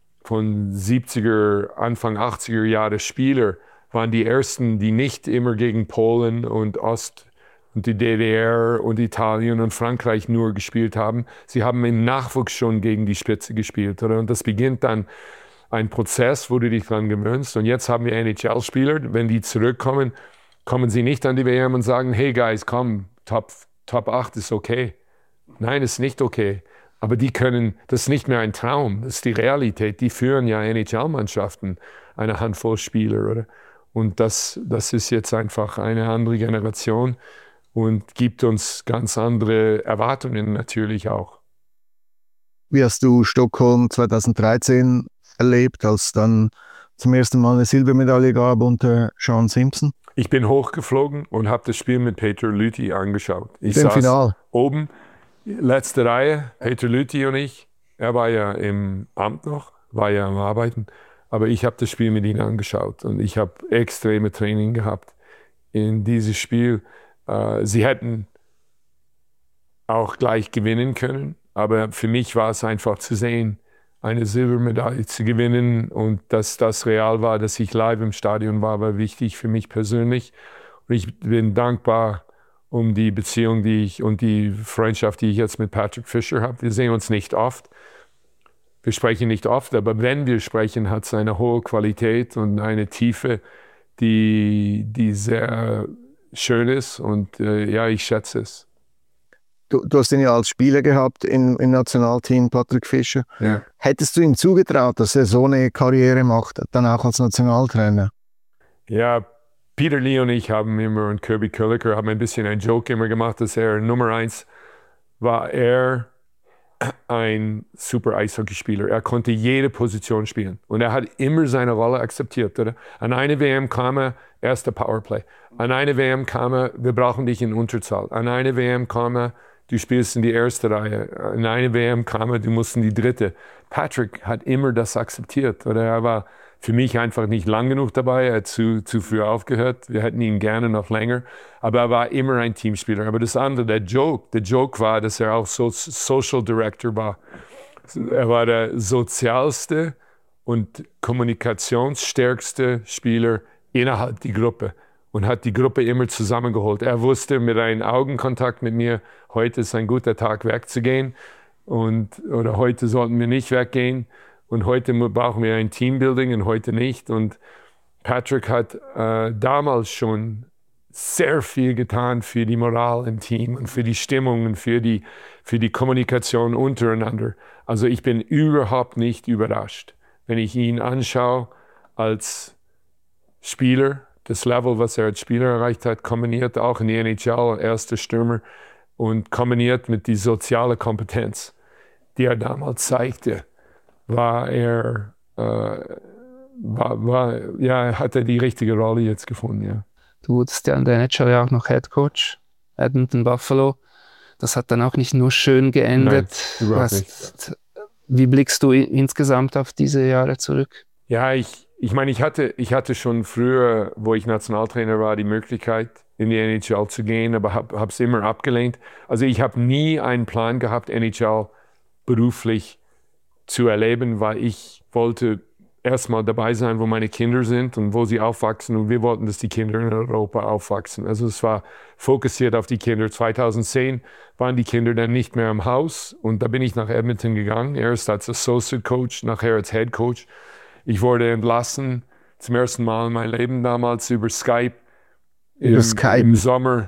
70er, Anfang 80er Jahre Spieler waren die ersten, die nicht immer gegen Polen und Ost und die DDR und Italien und Frankreich nur gespielt haben. Sie haben im Nachwuchs schon gegen die Spitze gespielt, oder? Und das beginnt dann ein Prozess, wo du dich dran gewöhnst. Und jetzt haben wir NHL-Spieler, wenn die zurückkommen, kommen sie nicht an die WM und sagen, hey guys, komm, Top 8 ist okay. Nein, ist nicht okay. Aber die können, das ist nicht mehr ein Traum, das ist die Realität. Die führen ja NHL-Mannschaften, eine Handvoll Spieler, oder? Und das ist jetzt einfach eine andere Generation und gibt uns ganz andere Erwartungen natürlich auch. Wie hast du Stockholm 2013 erlebt, als dann zum ersten Mal eine Silbermedaille gab unter Sean Simpson? Ich bin hochgeflogen und habe das Spiel mit Peter Lüthi angeschaut. Ich saß Final. Oben, letzte Reihe, Peter Lüthi und ich. Er war ja im Amt noch, war ja am Arbeiten. Aber ich habe das Spiel mit ihm angeschaut und ich habe extreme Training gehabt in dieses Spiel. Sie hätten auch gleich gewinnen können, aber für mich war es einfach zu sehen, eine Silbermedaille zu gewinnen und dass das real war, dass ich live im Stadion war wichtig für mich persönlich. Und ich bin dankbar um die Beziehung, und die Freundschaft, die ich jetzt mit Patrick Fisher habe. Wir sehen uns nicht oft. Wir sprechen nicht oft, aber wenn wir sprechen, hat es eine hohe Qualität und eine Tiefe, die sehr schön ist und ja, ich schätze es. Du hast ihn ja als Spieler gehabt im Nationalteam, Patrick Fischer. Ja. Hättest du ihm zugetraut, dass er so eine Karriere macht, dann auch als Nationaltrainer? Ja, Peter Lee und ich haben immer und Kirby Köliker haben ein bisschen einen Joke immer gemacht, dass er Nummer 1 war. Er ein super Eishockeyspieler. Er konnte jede Position spielen und er hat immer seine Rolle akzeptiert. Oder? An eine WM kam er, erster Powerplay. An eine WM kam er, wir brauchen dich in Unterzahl. An eine WM kam er, du spielst in die erste Reihe. An eine WM kam er, du musst in die dritte. Patrick hat immer das akzeptiert. Oder? Er war für mich einfach nicht lang genug dabei, er hat zu früh aufgehört. Wir hätten ihn gerne noch länger. Aber er war immer ein Teamspieler. Aber das andere, der Joke war, dass er auch Social Director war. Er war der sozialste und kommunikationsstärkste Spieler innerhalb der Gruppe und hat die Gruppe immer zusammengeholt. Er wusste mit einem Augenkontakt mit mir, heute ist ein guter Tag wegzugehen oder heute sollten wir nicht weggehen. Und heute brauchen wir ein Teambuilding und heute nicht. Und Patrick hat damals schon sehr viel getan für die Moral im Team und für die Stimmung und für die Kommunikation untereinander. Also ich bin überhaupt nicht überrascht, wenn ich ihn anschaue als Spieler, das Level, was er als Spieler erreicht hat, kombiniert auch in die NHL, erster Stürmer, und kombiniert mit die soziale Kompetenz, die er damals zeigte. Hat er die richtige Rolle jetzt gefunden, ja. Du wurdest ja in der NHL ja auch noch Head Coach, Edmonton Buffalo. Das hat dann auch nicht nur schön geendet. Nein, überhaupt nicht. Wie blickst du insgesamt auf diese Jahre zurück? Ja, ich meine, ich hatte schon früher, wo ich Nationaltrainer war, die Möglichkeit, in die NHL zu gehen, aber habe es immer abgelehnt. Also ich habe nie einen Plan gehabt, NHL beruflich zu erleben, weil ich wollte erstmal dabei sein, wo meine Kinder sind und wo sie aufwachsen, und wir wollten, dass die Kinder in Europa aufwachsen. Also es war fokussiert auf die Kinder. 2010 waren die Kinder dann nicht mehr im Haus und da bin ich nach Edmonton gegangen, erst als Associate Coach, nachher als Head Coach. Ich wurde entlassen, zum ersten Mal in meinem Leben damals über Skype. Im Sommer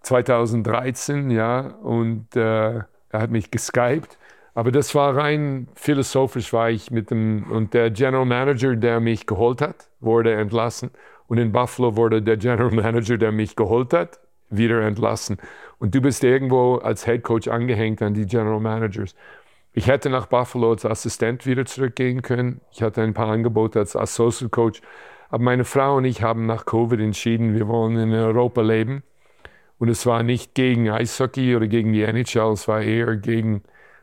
2013, ja, und er hat mich geskypt. Aber das war rein philosophisch, war ich und der General Manager, der mich geholt hat, wurde entlassen. Und in Buffalo wurde der General Manager, der mich geholt hat, wieder entlassen. Und du bist irgendwo als Head Coach angehängt an die General Managers. Ich hätte nach Buffalo als Assistent wieder zurückgehen können. Ich hatte ein paar Angebote als Associate Coach. Aber meine Frau und ich haben nach Covid entschieden, wir wollen in Europa leben. Und es war nicht gegen Eishockey oder gegen die NHL, es war eher gegen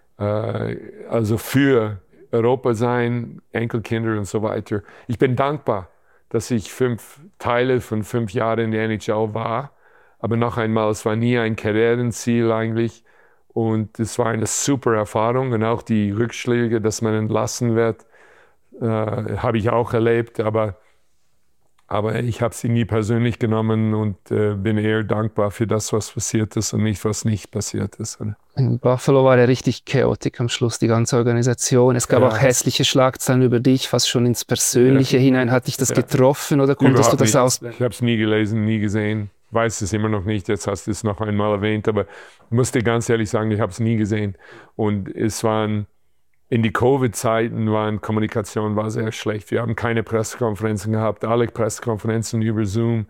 also für Europa sein, Enkelkinder und so weiter. Ich bin dankbar, dass ich 5 Teile von 5 Jahren in der NHL war. Aber noch einmal, es war nie ein Karrierenziel eigentlich. Und es war eine super Erfahrung. Und auch die Rückschläge, dass man entlassen wird, habe ich auch erlebt. Aber ich habe sie nie persönlich genommen und bin eher dankbar für das, was passiert ist und nicht, was nicht passiert ist. In Buffalo war ja richtig chaotisch am Schluss, die ganze Organisation. Es gab auch hässliche Schlagzeilen über dich, fast schon ins Persönliche hinein. Hat dich das getroffen oder konntest du das ausblenden? Ich habe es nie gelesen, nie gesehen. Weiß es immer noch nicht. Jetzt hast du es noch einmal erwähnt, aber ich muss dir ganz ehrlich sagen, ich habe es nie gesehen. Und in die Covid-Zeiten Kommunikation war sehr schlecht. Wir haben keine Pressekonferenzen gehabt, alle Pressekonferenzen über Zoom.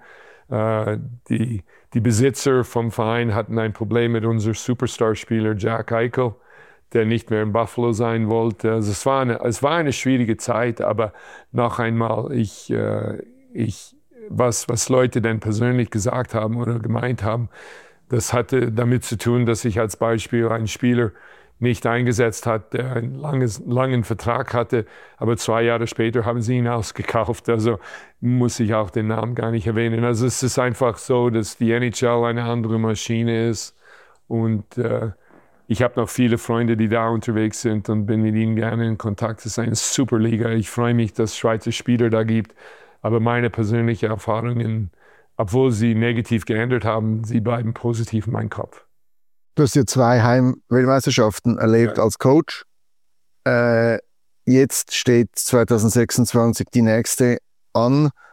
Die Besitzer vom Verein hatten ein Problem mit unserem Superstar-Spieler Jack Eichel, der nicht mehr in Buffalo sein wollte. Also es war eine schwierige Zeit, aber noch einmal, was Leute denn persönlich gesagt haben oder gemeint haben, das hatte damit zu tun, dass ich als Beispiel einen Spieler nicht eingesetzt hat, der einen langen Vertrag hatte, aber 2 Jahre später haben sie ihn ausgekauft. Also muss ich auch den Namen gar nicht erwähnen. Also es ist einfach so, dass die NHL eine andere Maschine ist und ich habe noch viele Freunde, die da unterwegs sind und bin mit ihnen gerne in Kontakt. Es ist eine super Liga. Ich freue mich, dass es Schweizer Spieler da gibt, aber meine persönlichen Erfahrungen, obwohl sie negativ geändert haben, sie bleiben positiv in meinem Kopf. Du hast ja 2 Heimweltmeisterschaften erlebt als Coach. Jetzt steht 2026 die nächste an.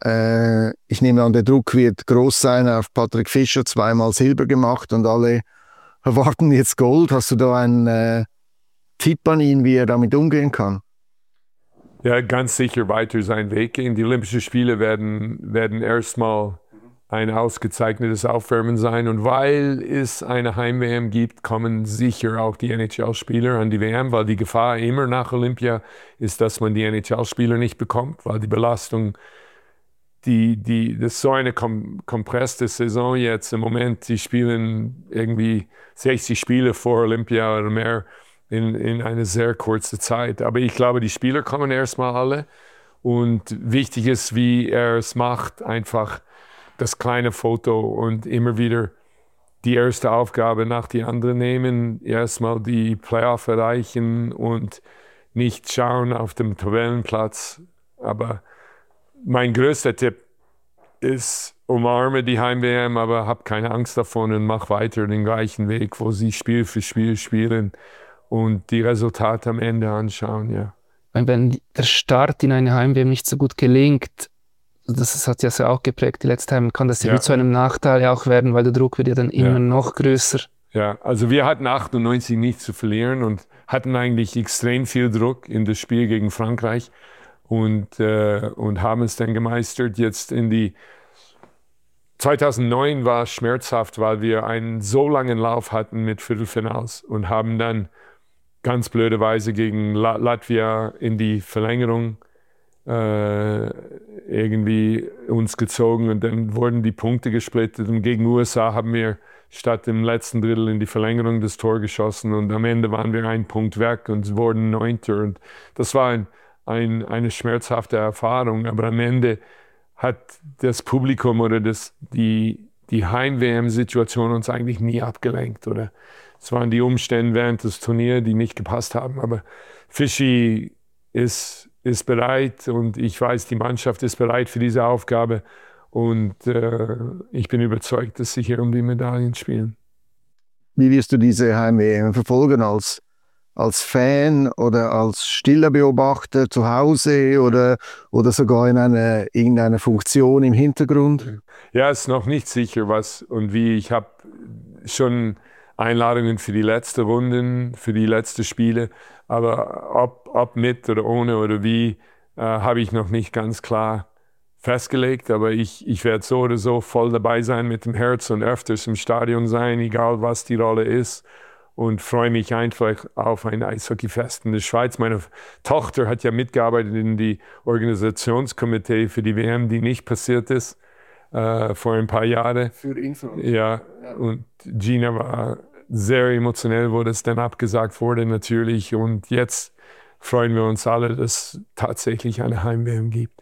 Ich nehme an, der Druck wird groß sein auf Patrick Fischer, 2-mal Silber gemacht und alle erwarten jetzt Gold. Hast du da einen Tipp an ihn, wie er damit umgehen kann? Ja, ganz sicher weiter seinen Weg gehen. Die Olympischen Spiele werden erstmal ein ausgezeichnetes Aufwärmen sein. Und weil es eine Heim-WM gibt, kommen sicher auch die NHL-Spieler an die WM, weil die Gefahr immer nach Olympia ist, dass man die NHL-Spieler nicht bekommt, weil die Belastung, das ist so eine kompresste Saison jetzt im Moment. Die spielen irgendwie 60 Spiele vor Olympia oder mehr in eine sehr kurze Zeit. Aber ich glaube, die Spieler kommen erstmal alle. Und wichtig ist, wie er es macht, einfach das kleine Foto und immer wieder die erste Aufgabe nach die andere nehmen, erstmal die Playoff erreichen und nicht schauen auf dem Tabellenplatz. Aber mein größter Tipp ist, umarme die Heim-WM, aber hab keine Angst davon und mach weiter den gleichen Weg, wo sie Spiel für Spiel spielen und die Resultate am Ende anschauen, ja. Wenn der Start in eine Heim-WM nicht so gut gelingt, das hat ja so auch geprägt, die letzte Heim, kann das ja zu einem Nachteil ja auch werden, weil der Druck wird ja dann immer noch größer. Ja, also wir hatten 98 nichts zu verlieren und hatten eigentlich extrem viel Druck in das Spiel gegen Frankreich und haben es dann gemeistert. Jetzt 2009 war es schmerzhaft, weil wir einen so langen Lauf hatten mit Viertelfinals und haben dann ganz blöderweise gegen Latvia in die Verlängerung irgendwie uns gezogen und dann wurden die Punkte gesplittet und gegen USA haben wir statt im letzten Drittel in die Verlängerung das Tor geschossen und am Ende waren wir einen Punkt weg und wurden Neunter und das war eine schmerzhafte Erfahrung, aber am Ende hat das Publikum oder die Heim-WM-Situation uns eigentlich nie abgelenkt, oder? Es waren die Umstände während des Turniers, die nicht gepasst haben, aber Fischi ist bereit und ich weiß, die Mannschaft ist bereit für diese Aufgabe und ich bin überzeugt, dass sie hier um die Medaillen spielen. Wie wirst du diese Heim-WM verfolgen? Als Fan oder als stiller Beobachter zu Hause oder sogar in irgendeiner Funktion im Hintergrund? Ja, es ist noch nicht sicher, was und wie. Ich habe schon Einladungen für die letzte Runden, für die letzten Spiele, aber ob mit oder ohne oder wie, habe ich noch nicht ganz klar festgelegt, aber ich werde so oder so voll dabei sein mit dem Herz und öfters im Stadion sein, egal was die Rolle ist und freue mich einfach auf ein Eishockeyfest in der Schweiz. Meine Tochter hat ja mitgearbeitet in die Organisationskomitee für die WM, die nicht passiert ist. Vor ein paar Jahren. Für Info. Ja, und Gina war sehr emotionell, wo das dann abgesagt wurde natürlich. Und jetzt freuen wir uns alle, dass es tatsächlich eine Heim-WM gibt.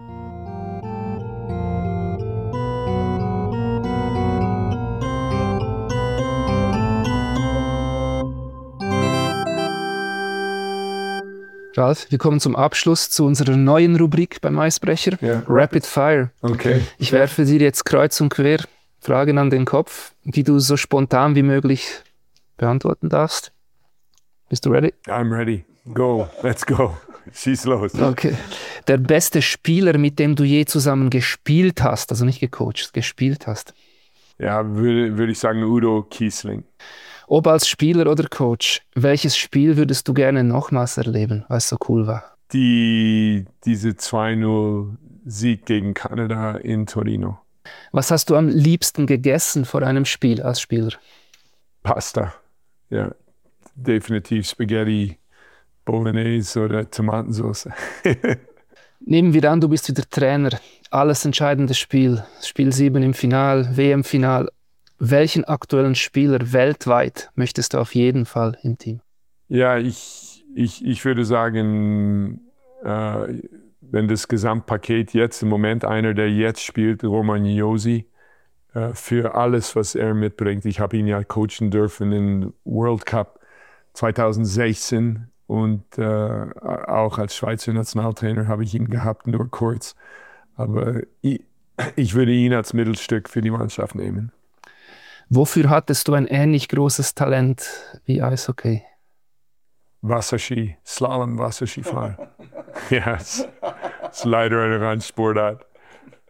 Ralf, wir kommen zum Abschluss zu unserer neuen Rubrik beim Eisbrecher, Rapid Fire. Okay. Ich werfe dir jetzt kreuz und quer Fragen an den Kopf, die du so spontan wie möglich beantworten darfst. Bist du ready? I'm ready. Go. Let's go. Schieß los. Okay. Der beste Spieler, mit dem du je zusammen gespielt hast, also nicht gecoacht, gespielt hast? Ja, würde ich sagen Udo Kiesling. Ob als Spieler oder Coach, welches Spiel würdest du gerne nochmals erleben, weil es so cool war? Diese 2-0-Sieg gegen Kanada in Torino. Was hast du am liebsten gegessen vor einem Spiel als Spieler? Pasta. Ja, definitiv Spaghetti, Bolognese oder Tomatensauce. Nehmen wir an, du bist wieder Trainer. Alles entscheidende Spiel. Spiel 7 im Final, WM-Final. Welchen aktuellen Spieler weltweit möchtest du auf jeden Fall im Team? Ja, ich würde sagen, wenn das Gesamtpaket jetzt im Moment einer, der jetzt spielt, Roman Josi, für alles, was er mitbringt. Ich habe ihn ja coachen dürfen im World Cup 2016 und auch als Schweizer Nationaltrainer habe ich ihn gehabt, nur kurz. Aber ich würde ihn als Mittelstück für die Mannschaft nehmen. Wofür hattest du ein ähnlich großes Talent wie Eishockey? Wasserski, Slalom, Wasserskifahren. Ja, es ist leider eine Randsportart.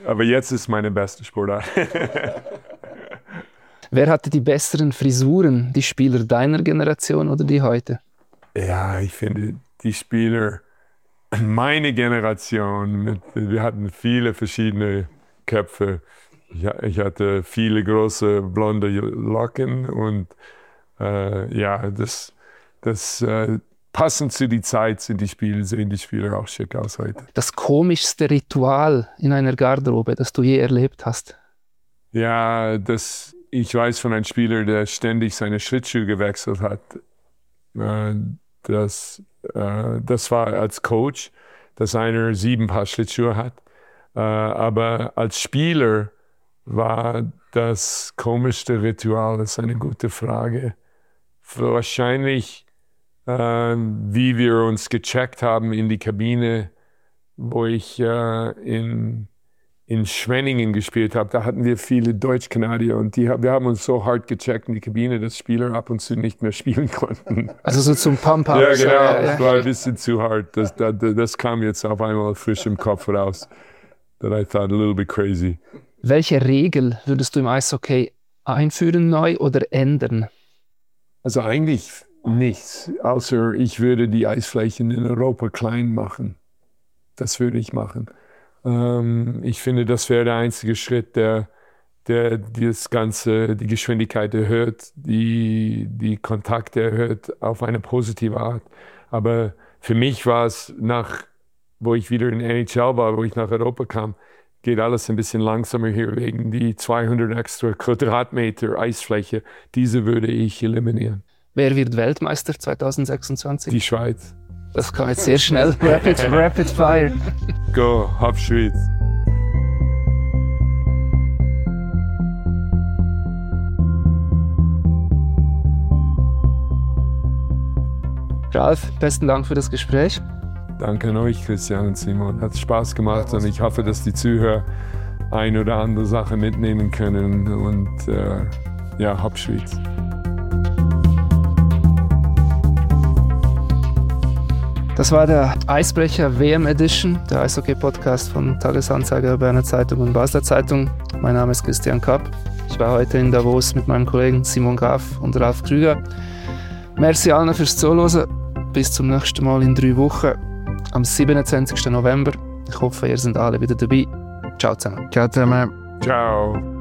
Aber jetzt ist meine beste Sportart. Wer hatte die besseren Frisuren? Die Spieler deiner Generation oder die heute? Ja, ich finde, die Spieler meine Generation, wir hatten viele verschiedene Köpfe. Ich hatte viele große blonde Locken und passend zu die Zeit sehen die Spieler auch schick aus heute. Das komischste Ritual in einer Garderobe, das du je erlebt hast? Ja, ich weiß von einem Spieler, der ständig seine Schlittschuhe gewechselt hat. Das war als Coach, dass einer 7 Paar Schlittschuhe hat. Aber als Spieler war das komischste Ritual, das ist eine gute Frage. Wahrscheinlich, wie wir uns gecheckt haben in die Kabine, wo ich in Schwenningen gespielt habe, da hatten wir viele Deutsch-Kanadier und wir haben uns so hart gecheckt in die Kabine, dass Spieler ab und zu nicht mehr spielen konnten. Also so zum Pump-Up. Ja, genau, das war ein bisschen zu hart. Das kam jetzt auf einmal frisch im Kopf raus. That I thought a little bit crazy. Welche Regel würdest du im Eishockey einführen, neu oder ändern? Also eigentlich nichts, außer ich würde die Eisflächen in Europa klein machen. Das würde ich machen. Ich finde, das wäre der einzige Schritt, der das Ganze, die Geschwindigkeit erhöht, die Kontakte erhöht auf eine positive Art. Aber für mich war es wo ich wieder in NHL war, wo ich nach Europa kam, geht alles ein bisschen langsamer hier wegen die 200 extra Quadratmeter Eisfläche. Diese würde ich eliminieren. Wer wird Weltmeister 2026? Die Schweiz. Das kam jetzt sehr schnell. Rapid Fire. Go, hab Schweiz. Ralf, besten Dank für das Gespräch. Danke an euch, Christian und Simon. Hat Spaß gemacht und ich hoffe, dass die Zuhörer ein oder andere Sache mitnehmen können und hab Schweiz. Das war der Eisbrecher WM Edition, der Eishockey-Podcast von Tagesanzeiger, Berner Zeitung und Basler Zeitung. Mein Name ist Christian Kapp. Ich war heute in Davos mit meinen Kollegen Simon Graf und Ralf Krüger. Merci allen fürs Zuhören. Bis zum nächsten Mal in 3 Wochen, am 27. November. Ich hoffe, ihr seid alle wieder dabei. Ciao zusammen. Ciao zusammen. Ciao.